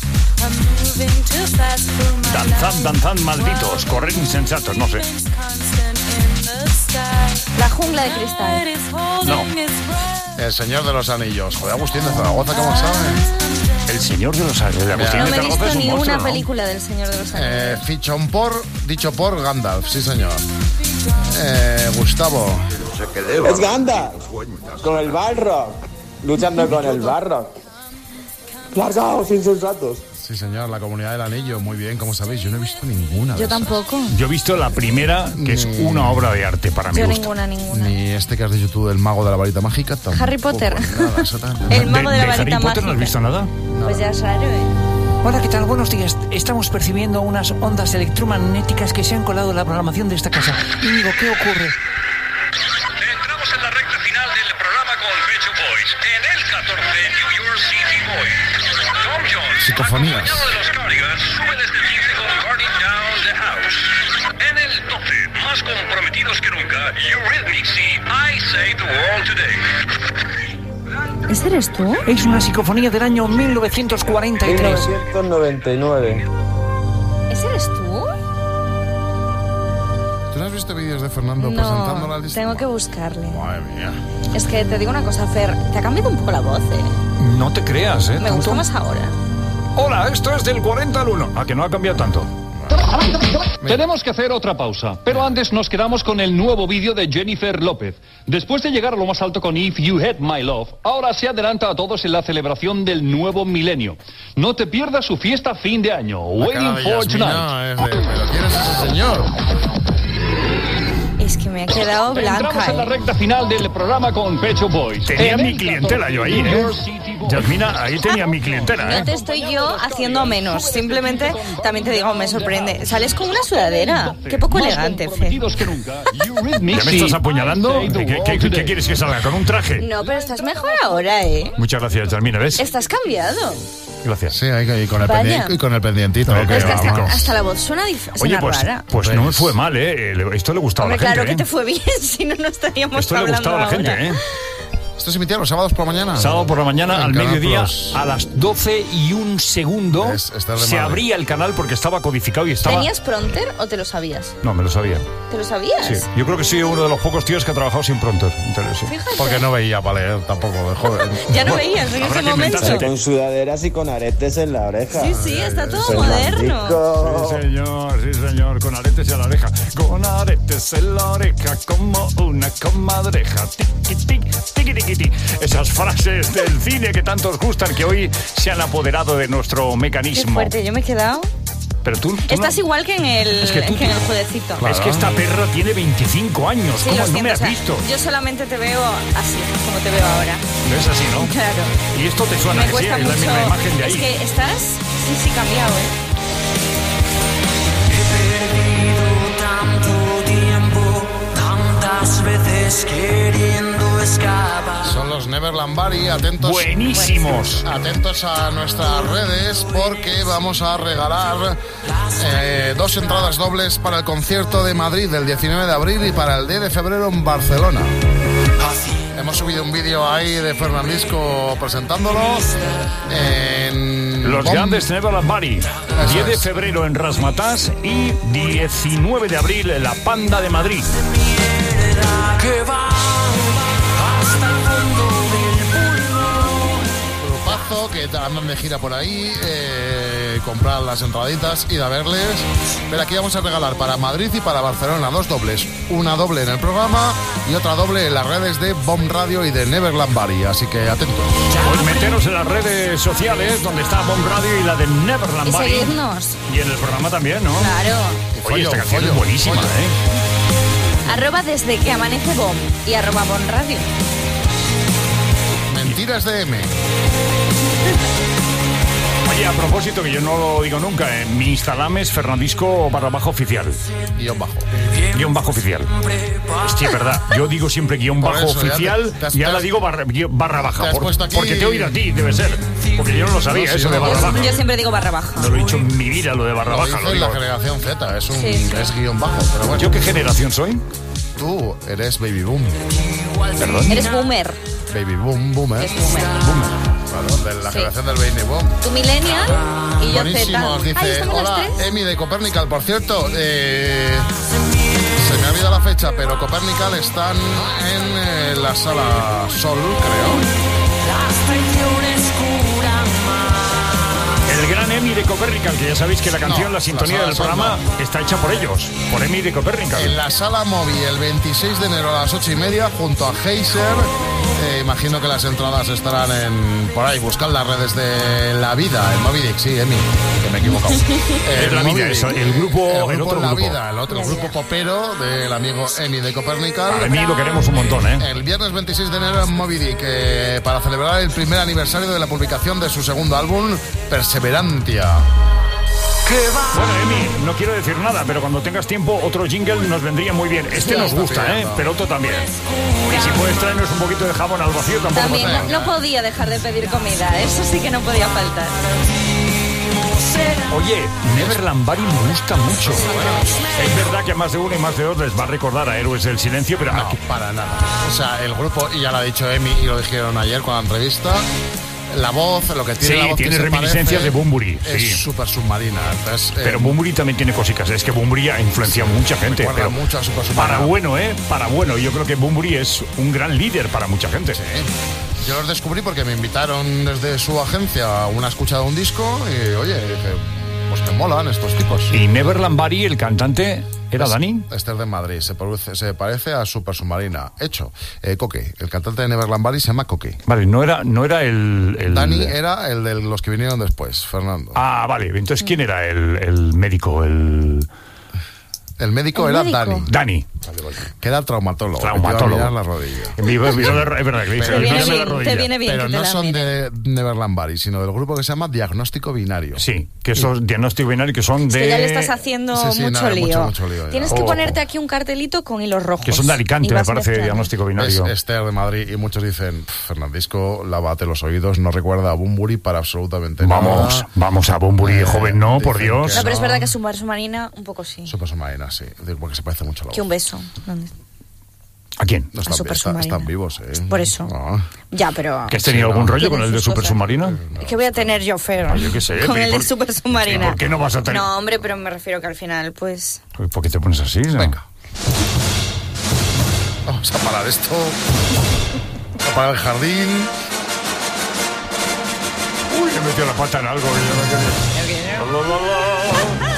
Speaker 5: Danzad, malditos, corred insensatos, no sé.
Speaker 4: La jungla de cristal.
Speaker 5: No.
Speaker 6: El Señor de los Anillos. Joder, Agustín de Zaragoza, ¿cómo sabe?
Speaker 5: El Señor de los Anillos. Agustín
Speaker 4: No
Speaker 5: de
Speaker 4: me he
Speaker 5: Zaragoza
Speaker 4: visto
Speaker 5: es un
Speaker 4: ni
Speaker 5: monstruo,
Speaker 4: una
Speaker 5: ¿no?
Speaker 4: película del Señor de los Anillos.
Speaker 6: Dicho por Gandalf, sí señor. Gustavo.
Speaker 21: Es Gandalf, con el Balrog, luchando con el Balrog. ¡Largaos, insensatos!
Speaker 6: Sí señor, La Comunidad del Anillo. Muy bien, como sabéis, yo no he visto ninguna.
Speaker 4: Yo tampoco.
Speaker 5: Yo he visto la primera, que es una obra de arte para mi
Speaker 4: Yo
Speaker 5: gusto.
Speaker 4: ninguna.
Speaker 6: Ni este que has dicho tú, El Mago de la Varita Mágica, tampoco.
Speaker 4: Harry Potter.
Speaker 6: Nada,
Speaker 4: El mago de la varita
Speaker 5: Harry Potter
Speaker 4: mágica.
Speaker 5: no has visto nada?
Speaker 4: Pues ya es raro, ¿eh?
Speaker 2: Hola, ¿qué tal? Buenos días. Estamos percibiendo unas ondas electromagnéticas que se han colado en la programación de esta casa. Íñigo, ¿qué ocurre?
Speaker 5: Entramos en la recta final del programa con Pet Shop Boys. En el 14, New York City Boys. Tom Jones,
Speaker 6: Psicofonías.
Speaker 5: acompañado de los Cardigans, sube desde el 15 con Burning Down the House. En el 12, más comprometidos que nunca, Eurythmics y I Save the World Today.
Speaker 4: ¿Ese eres tú?
Speaker 2: Es una psicofonía del año 1943.
Speaker 21: 1999.
Speaker 4: ¿Ese eres tú?
Speaker 6: ¿Tú no has visto vídeos de Fernando presentando la
Speaker 4: No,
Speaker 6: lista?
Speaker 4: tengo que buscarle.
Speaker 6: Madre mía.
Speaker 4: Es que te digo una cosa, Fer, te ha cambiado un poco la voz,
Speaker 5: No te creas,
Speaker 4: Me gusta más ahora.
Speaker 5: Hola, esto es del 40 al 1. ¿A que no ha cambiado tanto?
Speaker 3: Tenemos que hacer otra pausa, pero antes nos quedamos con el nuevo vídeo de Jennifer López. Después de llegar a lo más alto con If You Had My Love, ahora se adelanta a todos en la celebración del nuevo milenio. No te pierdas su fiesta fin de año, Waiting for Tonight.
Speaker 6: ¿Pero quién es ese señor?
Speaker 4: Es que me ha quedado
Speaker 3: Entramos
Speaker 4: blanca.
Speaker 3: en la recta final del programa con Pet Shop Boys.
Speaker 5: Tenía
Speaker 3: En
Speaker 5: mi
Speaker 3: el
Speaker 5: clientela yo ahí,
Speaker 3: New
Speaker 5: ¿eh?
Speaker 3: York City Boys.
Speaker 5: Yasmina, ahí tenía mi clientela,
Speaker 4: No te estoy yo haciendo menos. Simplemente, también te digo, me sorprende. Sales con una sudadera. Qué poco elegante, Fer.
Speaker 5: ¿Ya me estás apuñalando? ¿Qué quieres que salga? ¿Con un traje?
Speaker 4: No, pero estás mejor ahora,
Speaker 5: Muchas gracias, Yasmina, ¿ves?
Speaker 4: Estás cambiado.
Speaker 5: Gracias.
Speaker 6: Sí, y con el,
Speaker 4: Vaya.
Speaker 6: y con el pendientito.
Speaker 4: Pero es que
Speaker 6: vamos.
Speaker 4: hasta la voz suena,
Speaker 5: Oye,
Speaker 4: rara.
Speaker 5: pues no me fue mal, ¿eh? Esto le gustaba
Speaker 4: Hombre,
Speaker 5: a la gente,
Speaker 4: claro que te fue bien, si no, no estaríamos
Speaker 5: Esto le
Speaker 4: hablando
Speaker 5: gustaba a la
Speaker 4: ahora.
Speaker 5: gente, ¿eh?
Speaker 6: ¿Esto se emitía los sábados por la mañana?
Speaker 5: Sábado por la mañana,
Speaker 6: En
Speaker 5: al
Speaker 6: Canal
Speaker 5: mediodía,
Speaker 6: Plus.
Speaker 5: a las 12 y un segundo,
Speaker 6: Esta es de
Speaker 5: se
Speaker 6: madre.
Speaker 5: abría el canal porque estaba codificado y estaba...
Speaker 4: ¿Tenías pronter o te lo sabías?
Speaker 5: No, me lo sabía.
Speaker 4: ¿Te lo sabías?
Speaker 5: Sí, yo creo que soy uno de los pocos tíos que ha trabajado sin pronter. Entonces, sí.
Speaker 4: Fíjate.
Speaker 6: Porque no veía para leer tampoco de joven.
Speaker 4: Ya no veías en ese momento.
Speaker 21: Con sudaderas y con aretes en la oreja.
Speaker 4: Sí, sí, está todo
Speaker 21: Fernandico.
Speaker 4: moderno.
Speaker 5: Sí, señor, con aretes en la oreja. Con aretes en la oreja, como una comadreja. Tiqui, tiqui, tiqui, tiqui, tiqui. Esas frases del cine que tanto os gustan, que hoy se han apoderado de nuestro
Speaker 4: Qué
Speaker 5: mecanismo.
Speaker 4: fuerte, yo me he quedado.
Speaker 5: Pero tú
Speaker 4: Estás
Speaker 5: no-
Speaker 4: igual que en el,
Speaker 5: Es que tú-
Speaker 4: que en el jueguecito.
Speaker 5: Es que esta perra tiene 25 años.
Speaker 4: Sí,
Speaker 5: ¿Cómo
Speaker 4: lo
Speaker 5: no
Speaker 4: siento,
Speaker 5: me
Speaker 4: o
Speaker 5: has
Speaker 4: sea,
Speaker 5: visto?
Speaker 4: Yo solamente te veo así, como te veo ahora.
Speaker 5: No es así, ¿no?
Speaker 4: Claro.
Speaker 5: Y esto te suena
Speaker 4: Me
Speaker 5: que sí,
Speaker 4: cuesta
Speaker 5: es la
Speaker 4: mucho.
Speaker 5: misma imagen de ahí.
Speaker 4: Es que estás, sí, cambiado,
Speaker 13: Tanto tiempo, tantas veces queriendo escapar.
Speaker 6: Son los Neverland Bari, atentos.
Speaker 5: Buenísimos.
Speaker 6: Atentos a nuestras redes porque vamos a regalar 2 entradas dobles para el concierto de Madrid del 19 de abril y para el 10 de febrero en Barcelona. Hemos subido un vídeo ahí de Fernandisco presentándolo en
Speaker 5: Los grandes Neverland Bari. 10 de febrero en Razzmatazz y 19 de abril en la Panda de Madrid.
Speaker 13: Que va hasta el fondo del
Speaker 6: grupazo que andan de gira por ahí, comprar las entraditas, ir a verles. Pero aquí vamos a regalar para Madrid y para Barcelona 2 dobles. Una doble en el programa y otra doble en las redes de Bomb Radio y de Neverland Bari. Así que atentos.
Speaker 5: Pues meteros en las redes sociales donde está Bomb Radio y la de Neverland
Speaker 4: Y
Speaker 5: Bari.
Speaker 4: seguidnos.
Speaker 5: Y en el programa también, ¿no?
Speaker 4: Claro.
Speaker 5: Oye, esta canción
Speaker 6: follo,
Speaker 5: es buenísima,
Speaker 6: follo.
Speaker 4: @ desde que amanece Bom y @ Bon Radio.
Speaker 6: Mentiras de M.
Speaker 5: Oye, a propósito, que yo no lo digo nunca, mi Instagram es Fernandisco_oficial. Guión bajo oficial. Sí, es verdad. Yo digo siempre guión
Speaker 6: Por
Speaker 5: bajo
Speaker 6: eso, ya
Speaker 5: oficial y ahora digo barra baja.
Speaker 6: te has puesto aquí-
Speaker 5: Porque te he oído a ti, debe ser. Porque yo no lo sabía,
Speaker 6: No, sí,
Speaker 5: eso de
Speaker 6: no.
Speaker 5: barra baja.
Speaker 4: Yo siempre digo barra baja.
Speaker 5: No lo he dicho en mi vida, lo de barra
Speaker 6: Lo
Speaker 5: baja.
Speaker 6: dice
Speaker 5: Lo digo.
Speaker 6: la generación Z, es,
Speaker 4: Sí, sí.
Speaker 6: es guión bajo. Pero bueno,
Speaker 5: ¿Yo qué generación soy?
Speaker 6: tú eres baby boom.
Speaker 5: Perdón.
Speaker 4: Eres boomer.
Speaker 6: Baby boom, boomer.
Speaker 4: Es boomer.
Speaker 6: Claro, de la
Speaker 4: Sí.
Speaker 6: generación del baby boom.
Speaker 4: Tu millennial y yo Z.
Speaker 6: Buenísimos,
Speaker 4: Ahí
Speaker 6: dice,
Speaker 4: estamos las
Speaker 6: hola,
Speaker 4: tres.
Speaker 6: Emi de Copernical, por cierto, se me ha olvidado la fecha, pero Copernical están en la sala Sol, creo.
Speaker 13: Las traiciones curan más.
Speaker 5: El gran Emi de Copernical, que ya sabéis que la canción,
Speaker 6: No,
Speaker 5: la sintonía
Speaker 6: la
Speaker 5: del
Speaker 6: sala
Speaker 5: programa está hecha por ellos, por Emi de Copernical.
Speaker 6: En la sala Movi, el 26 de enero a las 8:30, junto a Heiser. Imagino que las entradas estarán por ahí. Buscad las redes de La Vida, el Moby Dick, sí, Emi, que me he equivocado.
Speaker 5: Es La
Speaker 6: Moby
Speaker 5: Vida,
Speaker 6: Dick,
Speaker 5: eso, el grupo- el otro
Speaker 6: La
Speaker 5: grupo.
Speaker 6: Vida, el otro grupo popero del amigo Emi de Copernical.
Speaker 5: A Emi lo queremos un montón, ¿eh?
Speaker 6: El viernes 26 de enero en Moby Dick, para celebrar el primer aniversario de la publicación de su segundo álbum, Perseverance. Gigantia.
Speaker 5: Bueno, Emi, no quiero decir nada, pero cuando tengas tiempo, otro jingle nos vendría muy bien. Este nos gusta, pero otro también. Y si puedes traernos un poquito de jamón al vacío, tampoco.
Speaker 4: También no podía dejar de pedir comida, eso sí que no podía faltar.
Speaker 5: Oye, Neverland Bari me gusta mucho. Es verdad que a más de uno y más de dos les va a recordar a Héroes del Silencio, pero
Speaker 6: no, para nada. O sea, el grupo, y ya lo ha dicho Emi y lo dijeron ayer con la entrevista, la voz, lo que tiene la voz,
Speaker 5: tiene reminiscencias de Bunbury.
Speaker 6: Es súper submarina. Entonces,
Speaker 5: pero Bunbury también tiene cositas. Es que Bunbury ha influenciado a mucha gente. Pero
Speaker 6: mucho a Super Submarina.
Speaker 5: Para bueno. Yo creo que Bunbury es un gran líder para mucha gente.
Speaker 6: Sí. Yo los descubrí porque me invitaron desde su agencia a una escucha de un disco y, oye, dije, pues que molan estos tipos.
Speaker 5: Y Neverland Bari, el cantante, ¿era Dani?
Speaker 6: Esther de Madrid, se parece a Super Submarina. Hecho, Coque, el cantante de Neverland Bari se llama Coque.
Speaker 5: Vale, no era el...
Speaker 6: Dani era el de los que vinieron después, Fernando.
Speaker 5: Ah, vale, entonces ¿quién era el médico?
Speaker 6: El médico era Dani.
Speaker 5: Dani.
Speaker 6: Que era traumatólogo.
Speaker 5: Traumatólogo.
Speaker 6: La rodilla.
Speaker 5: Es verdad que le hice
Speaker 4: Te viene bien.
Speaker 6: Pero
Speaker 4: que
Speaker 6: no
Speaker 4: te
Speaker 6: son de Neverland Bari, sino del grupo que se llama Diagnóstico Binario.
Speaker 5: Sí, que esos Diagnóstico Binario que son de...
Speaker 4: que ya le estás haciendo mucho lío. Tienes que ponerte aquí un cartelito con hilos rojos.
Speaker 5: Que son de Alicante, me parece, Diagnóstico Binario.
Speaker 6: Es Esther de Madrid y muchos dicen, Fernandisco, lávate los oídos, no recuerda a Bunbury para absolutamente nada.
Speaker 5: Vamos a Bunbury, joven, no, por Dios.
Speaker 4: No, pero es verdad que Super Submarina un poco sí.
Speaker 6: Super Submarina, sí, porque se parece mucho a la voz.
Speaker 4: Que un beso. ¿Dónde?
Speaker 5: ¿A quién?
Speaker 6: No están vivos,
Speaker 4: Por eso. Ya, pero...
Speaker 5: ¿Que has tenido algún rollo con el de Super Submarina?
Speaker 4: ¿Qué voy a tener yo, Fer?
Speaker 5: Yo qué sé.
Speaker 4: Con el de Super Submarina.
Speaker 5: ¿Por qué no vas a tener...?
Speaker 4: No, hombre, pero me refiero que al final, pues...
Speaker 5: ¿Por qué te pones así? ¿No?
Speaker 6: Venga. Vamos a parar esto. A parar el jardín.
Speaker 5: Uy, he metido la pata en algo que yo no quería.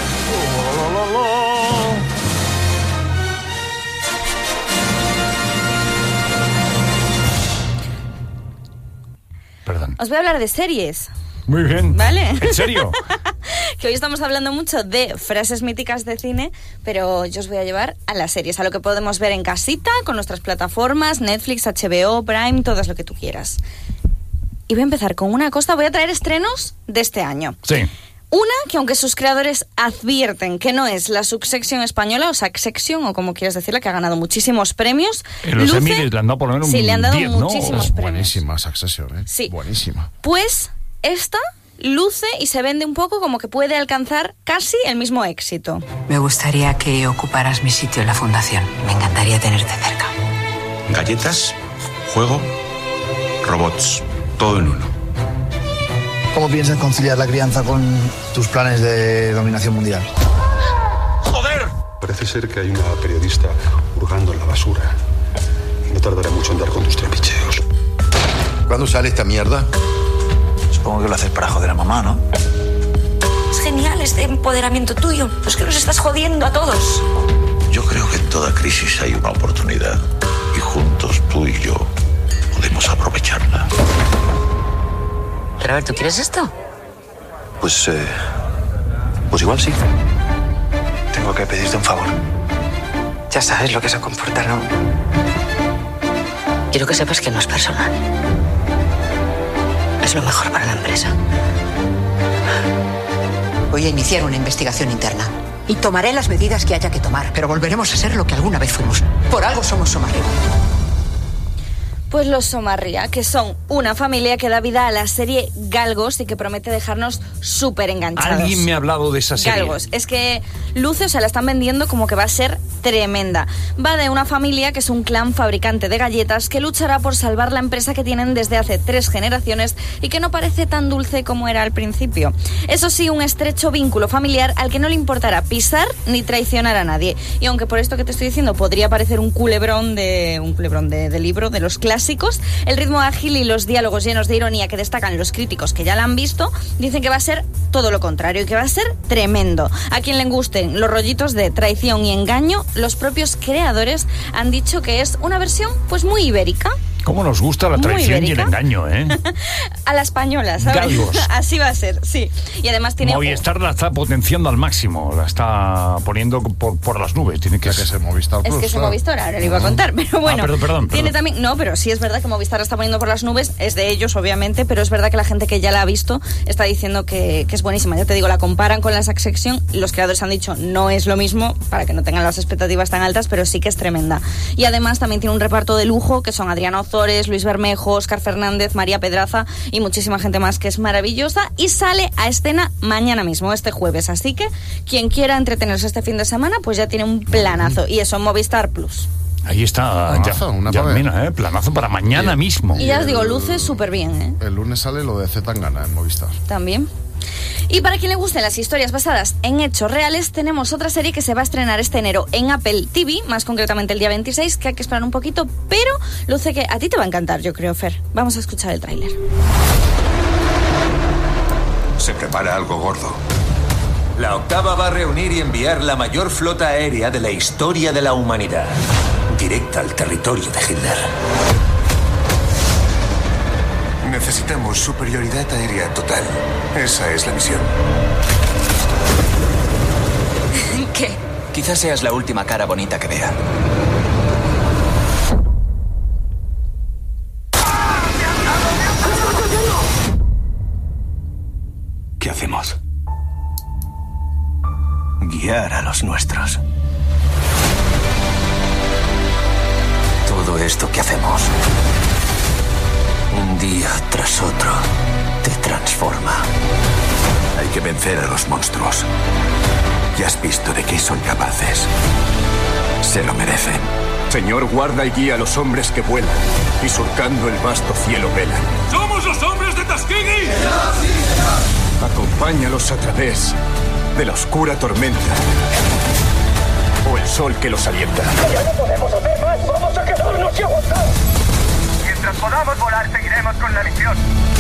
Speaker 5: Perdón.
Speaker 4: Os voy a hablar de series.
Speaker 5: Muy bien.
Speaker 4: ¿Vale?
Speaker 5: ¿En serio?
Speaker 4: Que hoy estamos hablando mucho de frases míticas de cine, pero yo os voy a llevar a las series, a lo que podemos ver en casita, con nuestras plataformas, Netflix, HBO, Prime, todo lo que tú quieras. Y voy a empezar con una cosa, voy a traer estrenos de este año.
Speaker 5: Sí.
Speaker 4: Una que, aunque sus creadores advierten que no es la Succession española, o Succession, o como quieras decirla, que ha ganado muchísimos premios.
Speaker 5: En los Emmy le han dado por lo menos un 10,
Speaker 4: sí, le han dado
Speaker 5: 10,
Speaker 4: muchísimos premios.
Speaker 6: Buenísima Succession, ¿eh?
Speaker 4: Sí.
Speaker 6: Buenísima.
Speaker 4: Pues esta luce y se vende un poco como que puede alcanzar casi el mismo éxito.
Speaker 1: Me gustaría que ocuparas mi sitio en la fundación. Me encantaría tenerte cerca.
Speaker 7: Galletas, juego, robots, todo en uno.
Speaker 8: ¿Cómo piensas conciliar la crianza con tus planes de dominación mundial?
Speaker 7: ¡Joder! Parece ser que hay una periodista hurgando en la basura. No tardará mucho en dar con tus trapicheos.
Speaker 29: ¿Cuándo sale esta mierda?
Speaker 8: Supongo que lo haces para joder a mamá, ¿no?
Speaker 9: Es genial este empoderamiento tuyo. Es que los estás jodiendo a todos.
Speaker 29: Yo creo que en toda crisis hay una oportunidad. Y juntos, tú y yo, podemos aprovecharla.
Speaker 9: Pero a ver, ¿tú quieres esto?
Speaker 29: Pues igual sí. Tengo que pedirte un favor.
Speaker 9: Ya sabes lo que se comporta, ¿no? Quiero que sepas que no es personal. Es lo mejor para la empresa.
Speaker 1: Voy a iniciar una investigación interna. Y tomaré las medidas que haya que tomar. Pero volveremos a ser lo que alguna vez fuimos. Por algo somos Somarriba.
Speaker 4: Pues los Somarría, que son una familia que da vida a la serie Galgos y que promete dejarnos súper enganchados.
Speaker 5: Alguien me ha hablado de esa serie.
Speaker 4: Galgos. Es que luce, o sea, la están vendiendo como que va a ser tremenda. Va de una familia que es un clan fabricante de galletas que luchará por salvar la empresa que tienen desde hace 3 generaciones y que no parece tan dulce como era al principio. Eso sí, un estrecho vínculo familiar al que no le importará pisar ni traicionar a nadie. Y aunque por esto que te estoy diciendo podría parecer un culebrón de libro, de los clásicos, el ritmo ágil y los diálogos llenos de ironía que destacan los críticos que ya la han visto, dicen que va a ser todo lo contrario y que va a ser tremendo. A quien le gusten los rollitos de traición y engaño, los propios creadores han dicho que es una versión pues muy ibérica.
Speaker 5: ¿Cómo nos gusta la traición y el engaño, eh?
Speaker 4: A la española, ¿sabes?
Speaker 5: Galgos.
Speaker 4: Así va a ser, sí. Y además tiene...
Speaker 5: Movistar la está potenciando al máximo, la está poniendo por las nubes. Tiene que ser
Speaker 6: Movistar
Speaker 4: Es que es Movistar, ahora le iba a contar, pero bueno.
Speaker 5: Perdón.
Speaker 4: Tiene también... No, pero sí es verdad que Movistar la está poniendo por las nubes, es de ellos, obviamente, pero es verdad que la gente que ya la ha visto está diciendo que es buenísima. Ya te digo, la comparan con la Succession, los creadores han dicho no es lo mismo, para que no tengan las expectativas tan altas, pero sí que es tremenda. Y además también tiene un reparto de lujo, que son Adriana Ozores, Luis Bermejo, Óscar Fernández, María Pedraza y muchísima gente más, que es maravillosa, y sale a escena mañana mismo, este jueves, así que quien quiera entretenerse este fin de semana pues ya tiene un planazo, y eso en Movistar Plus.
Speaker 5: Ahí está, planazo para mañana mismo.
Speaker 4: Y ya os digo, luce súper bien, ¿eh?
Speaker 6: El lunes sale lo de Zetangana en Movistar.
Speaker 4: También. Y para quien le gusten las historias basadas en hechos reales, tenemos otra serie que se va a estrenar este enero en Apple TV, más concretamente el día 26, que hay que esperar un poquito, pero luce que a ti te va a encantar, yo creo, Fer. Vamos a escuchar el tráiler.
Speaker 10: Se prepara algo gordo. La Octava va a reunir y enviar la mayor flota aérea de la historia de la humanidad, directa al territorio de Hitler.
Speaker 29: Necesitamos superioridad aérea total. Esa es la misión.
Speaker 11: ¿Qué? Quizás seas la última cara bonita que vea.
Speaker 10: ¿Qué hacemos? Guiar a los nuestros. Todo esto que hacemos, un día tras otro, te transforma. Hay que vencer a los monstruos. Ya has visto de qué son capaces. Se lo merecen.
Speaker 12: Señor, guarda y guía a los hombres que vuelan y surcando el vasto cielo velan.
Speaker 14: ¡Somos los hombres de Tuskegee!
Speaker 12: Acompáñalos a través de la oscura tormenta o el sol que los alienta.
Speaker 14: ¡Ya no podemos hacer más! ¡Vamos a quedarnos y aguantar! Mientras podamos volar, seguiremos con la misión.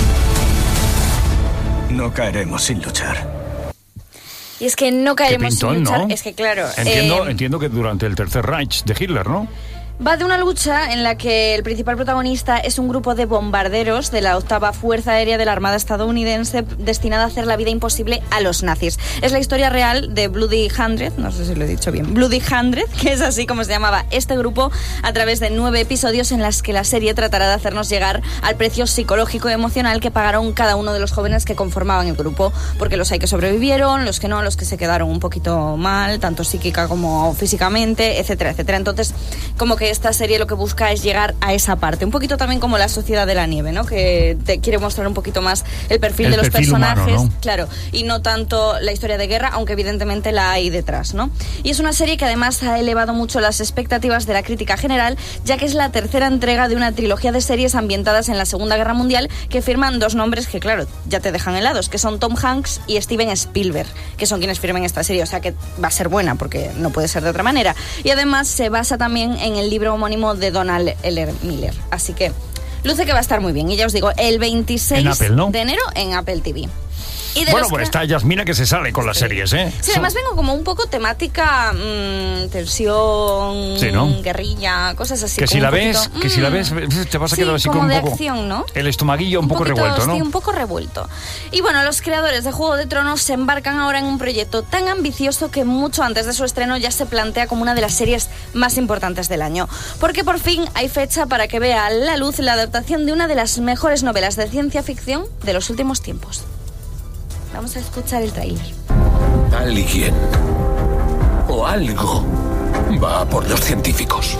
Speaker 10: No caeremos sin luchar.
Speaker 4: Y es que no caeremos sin luchar.
Speaker 5: ¿No?
Speaker 4: Es que claro...
Speaker 5: Entiendo que durante el Tercer Reich de Hitler, ¿no?
Speaker 4: Va de una lucha en la que el principal protagonista es un grupo de bombarderos de la octava Fuerza Aérea de la Armada estadounidense destinada a hacer la vida imposible a los nazis. Es la historia real de Bloody Hundred, no sé si lo he dicho bien, Bloody Hundred, que es así como se llamaba este grupo, a través de 9 episodios en las que la serie tratará de hacernos llegar al precio psicológico y emocional que pagaron cada uno de los jóvenes que conformaban el grupo, porque los hay que sobrevivieron, los que no, los que se quedaron un poquito mal, tanto psíquica como físicamente, etcétera, etcétera. Entonces, como que esta serie lo que busca es llegar a esa parte, un poquito también como La Sociedad de la Nieve, ¿no? Que te quiere mostrar un poquito más el perfil de los personajes, humano, ¿no? Claro, y no tanto la historia de guerra, aunque evidentemente la hay detrás, ¿no? Y es una serie que además ha elevado mucho las expectativas de la crítica general, ya que es la tercera entrega de una trilogía de series ambientadas en la Segunda Guerra Mundial que firman dos nombres que, claro, ya te dejan helados, que son Tom Hanks y Steven Spielberg, que son quienes firman esta serie, o sea que va a ser buena, porque no puede ser de otra manera. Y además se basa también en el libro homónimo de Donald L. Miller. Así que luce que va a estar muy bien. Y ya os digo, el 26
Speaker 5: Apple, ¿no?
Speaker 4: de enero en Apple TV. Y
Speaker 5: bueno, pues está Yasmina que se sale con las series, ¿eh?
Speaker 4: Sí, además vengo como un poco temática tensión,
Speaker 5: sí, ¿no?
Speaker 4: Guerrilla, cosas así.
Speaker 5: Que si la ves, te vas a quedar así
Speaker 4: como
Speaker 5: con un
Speaker 4: de
Speaker 5: poco
Speaker 4: acción, ¿no?
Speaker 5: El estomaguillo un poco revuelto, ¿no?
Speaker 4: Sí, un poco revuelto. Y bueno, los creadores de Juego de Tronos se embarcan ahora en un proyecto tan ambicioso que mucho antes de su estreno ya se plantea como una de las series más importantes del año. Porque por fin hay fecha para que vea a la luz la adaptación de una de las mejores novelas de ciencia ficción de los últimos tiempos. Vamos a escuchar el tráiler.
Speaker 10: Alguien o algo va a por los científicos.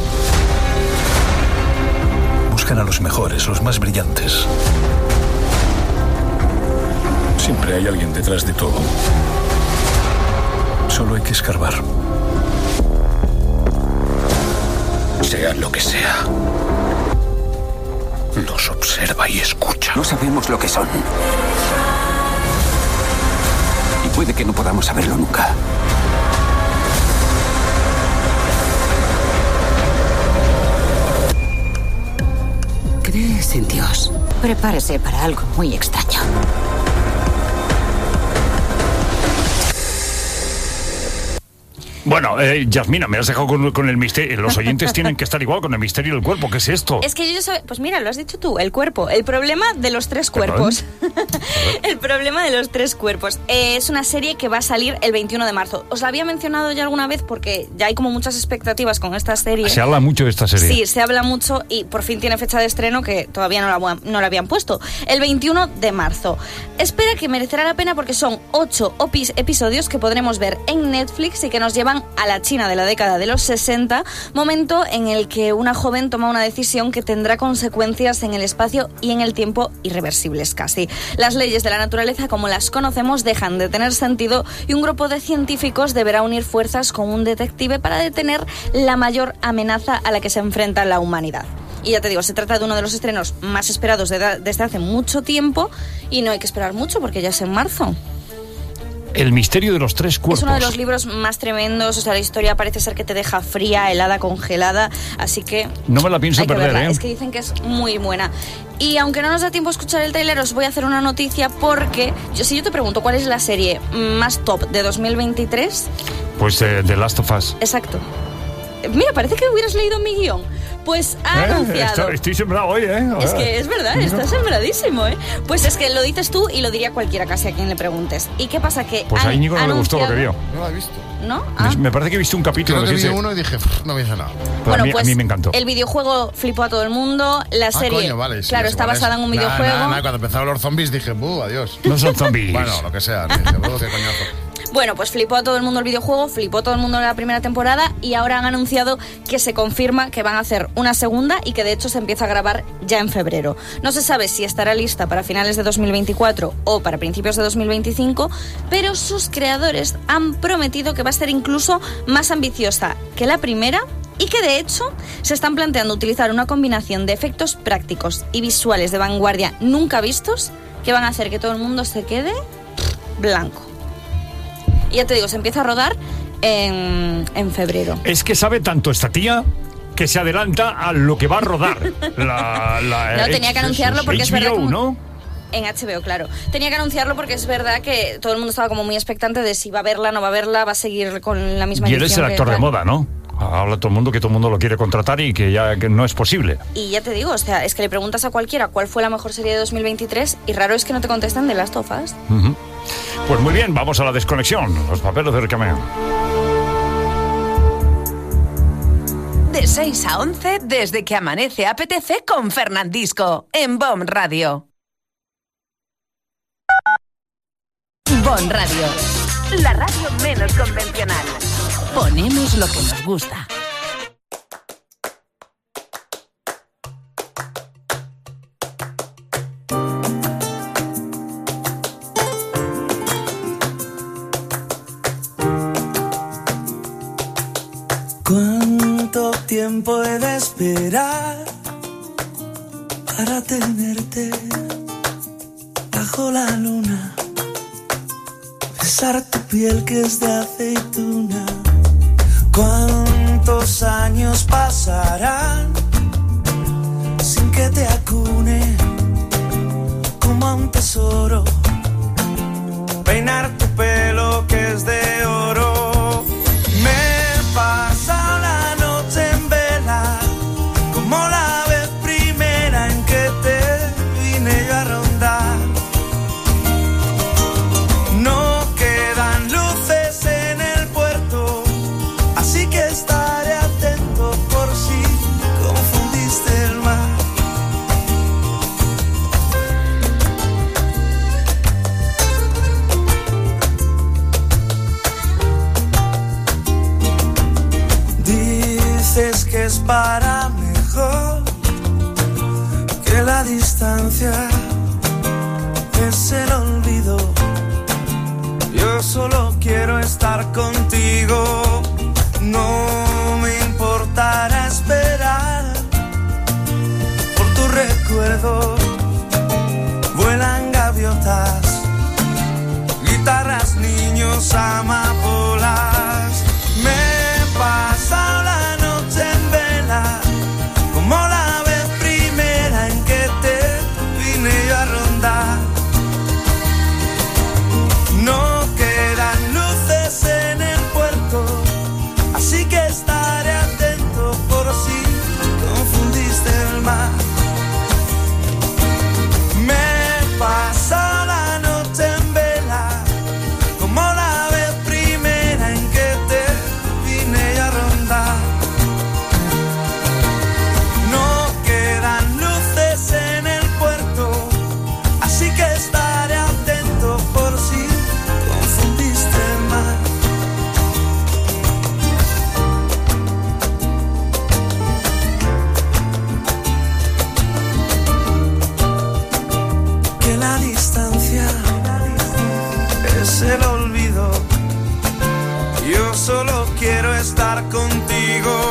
Speaker 10: Buscan a los mejores, los más brillantes. Siempre hay alguien detrás de todo. Solo hay que escarbar. Sea lo que sea. Nos observa y escucha. No sabemos lo que son. Y puede que no podamos saberlo nunca.
Speaker 15: ¿Crees en Dios? Prepárese para algo muy extraño.
Speaker 5: Bueno, Yasmina, me has dejado con el misterio. Los oyentes tienen que estar igual con el misterio del cuerpo. ¿Qué es esto?
Speaker 4: Es que yo pues mira, lo has dicho tú, el cuerpo. El problema de los tres cuerpos. El problema de los tres cuerpos. Es una serie que va a salir el 21 de marzo. Os la había mencionado ya alguna vez porque ya hay como muchas expectativas con esta serie.
Speaker 5: Se habla mucho de esta serie.
Speaker 4: Sí, se habla mucho y por fin tiene fecha de estreno que todavía no la habían puesto. El 21 de marzo. Espera que merecerá la pena porque son 8 episodios que podremos ver en Netflix y que nos llevan a la China de la década de los 60, momento en el que una joven toma una decisión que tendrá consecuencias en el espacio y en el tiempo irreversibles casi. Las leyes de la naturaleza como las conocemos dejan de tener sentido y un grupo de científicos deberá unir fuerzas con un detective para detener la mayor amenaza a la que se enfrenta la humanidad. Y ya te digo, se trata de uno de los estrenos más esperados desde hace mucho tiempo y no hay que esperar mucho porque ya es en marzo.
Speaker 5: El misterio de los tres cuerpos.
Speaker 4: Es uno de los libros más tremendos, o sea, la historia parece ser que te deja fría, helada, congelada, así que...
Speaker 5: No me la pienso perder,
Speaker 4: Es que dicen que es muy buena. Y aunque no nos da tiempo a escuchar el tráiler, os voy a hacer una noticia porque... Si yo te pregunto cuál es la serie más top de 2023...
Speaker 5: Pues The Last of Us.
Speaker 4: Exacto. Mira, parece que hubieras leído mi guión. Pues ha anunciado...
Speaker 5: Estoy sembrado hoy,
Speaker 4: Es que es verdad, está sembradísimo, Pues es que lo dices tú y lo diría cualquiera casi a quien le preguntes. ¿Y qué pasa? Que
Speaker 5: pues a Íñigo no le gustó lo que vio.
Speaker 6: No lo he visto.
Speaker 4: ¿No?
Speaker 5: Me parece que he visto un capítulo.
Speaker 6: Creo que vi uno y dije, no me dice nada.
Speaker 4: Bueno,
Speaker 5: pues a mí me encantó.
Speaker 4: El videojuego flipó a todo el mundo. La serie,
Speaker 6: coño, vale, sí,
Speaker 4: claro, está basada en un videojuego.
Speaker 6: Cuando empezaron los zombies dije, adiós.
Speaker 5: No son zombies.
Speaker 6: Bueno, lo que sea. Dije, qué coñazo.
Speaker 4: Bueno, pues flipó a todo el mundo el videojuego, flipó a todo el mundo la primera temporada y ahora han anunciado que se confirma que van a hacer una segunda y que de hecho se empieza a grabar ya en febrero. No se sabe si estará lista para finales de 2024 o para principios de 2025, pero sus creadores han prometido que va a ser incluso más ambiciosa que la primera y que de hecho se están planteando utilizar una combinación de efectos prácticos y visuales de vanguardia nunca vistos que van a hacer que todo el mundo se quede blanco. Y ya te digo, se empieza a rodar en febrero.
Speaker 5: Es que sabe tanto esta tía que se adelanta a lo que va a rodar.
Speaker 4: No, tenía que anunciarlo porque
Speaker 5: HBO,
Speaker 4: es verdad que...
Speaker 5: ¿no?
Speaker 4: En HBO, claro. Tenía que anunciarlo porque es verdad que todo el mundo estaba como muy expectante de si va a verla, no va a verla, va a seguir con la misma
Speaker 5: edición. Y él es el actor de moda, ¿no? Habla todo el mundo que todo el mundo lo quiere contratar y que ya que no es posible.
Speaker 4: Y ya te digo, o sea, es que le preguntas a cualquiera cuál fue la mejor serie de 2023 y raro es que no te contestan de Last of Us.
Speaker 5: Pues muy bien, vamos a la desconexión. Los papeles del cameo.
Speaker 16: De 6 a 11, desde que amanece apetece con Fernandisco, en BOM Radio. BOM Radio, la radio menos convencional. Ponemos lo que nos gusta.
Speaker 17: ¿Cuánto tiempo he de esperar para tenerte bajo la luna? Besar tu piel que es de aceituna. ¿Cuántos años pasarán sin que te acune como a un tesoro? Peinar tu pelo que es de oro. Me pasa la noche en vela como la vez primera en que te vine yo a rondar. No quedan luces en el puerto, así que estaré atento por si confundiste el mar. Dices que es para mejor, que la distancia es el olvido. Yo solo quiero estar contigo. No me importará esperar por tu recuerdo. Vuelan gaviotas, guitarras, niños, amapolas. Me pasa la noche en vela como la vez primera en que te vine yo a rondar. No quedan luces en el puerto, estar contigo.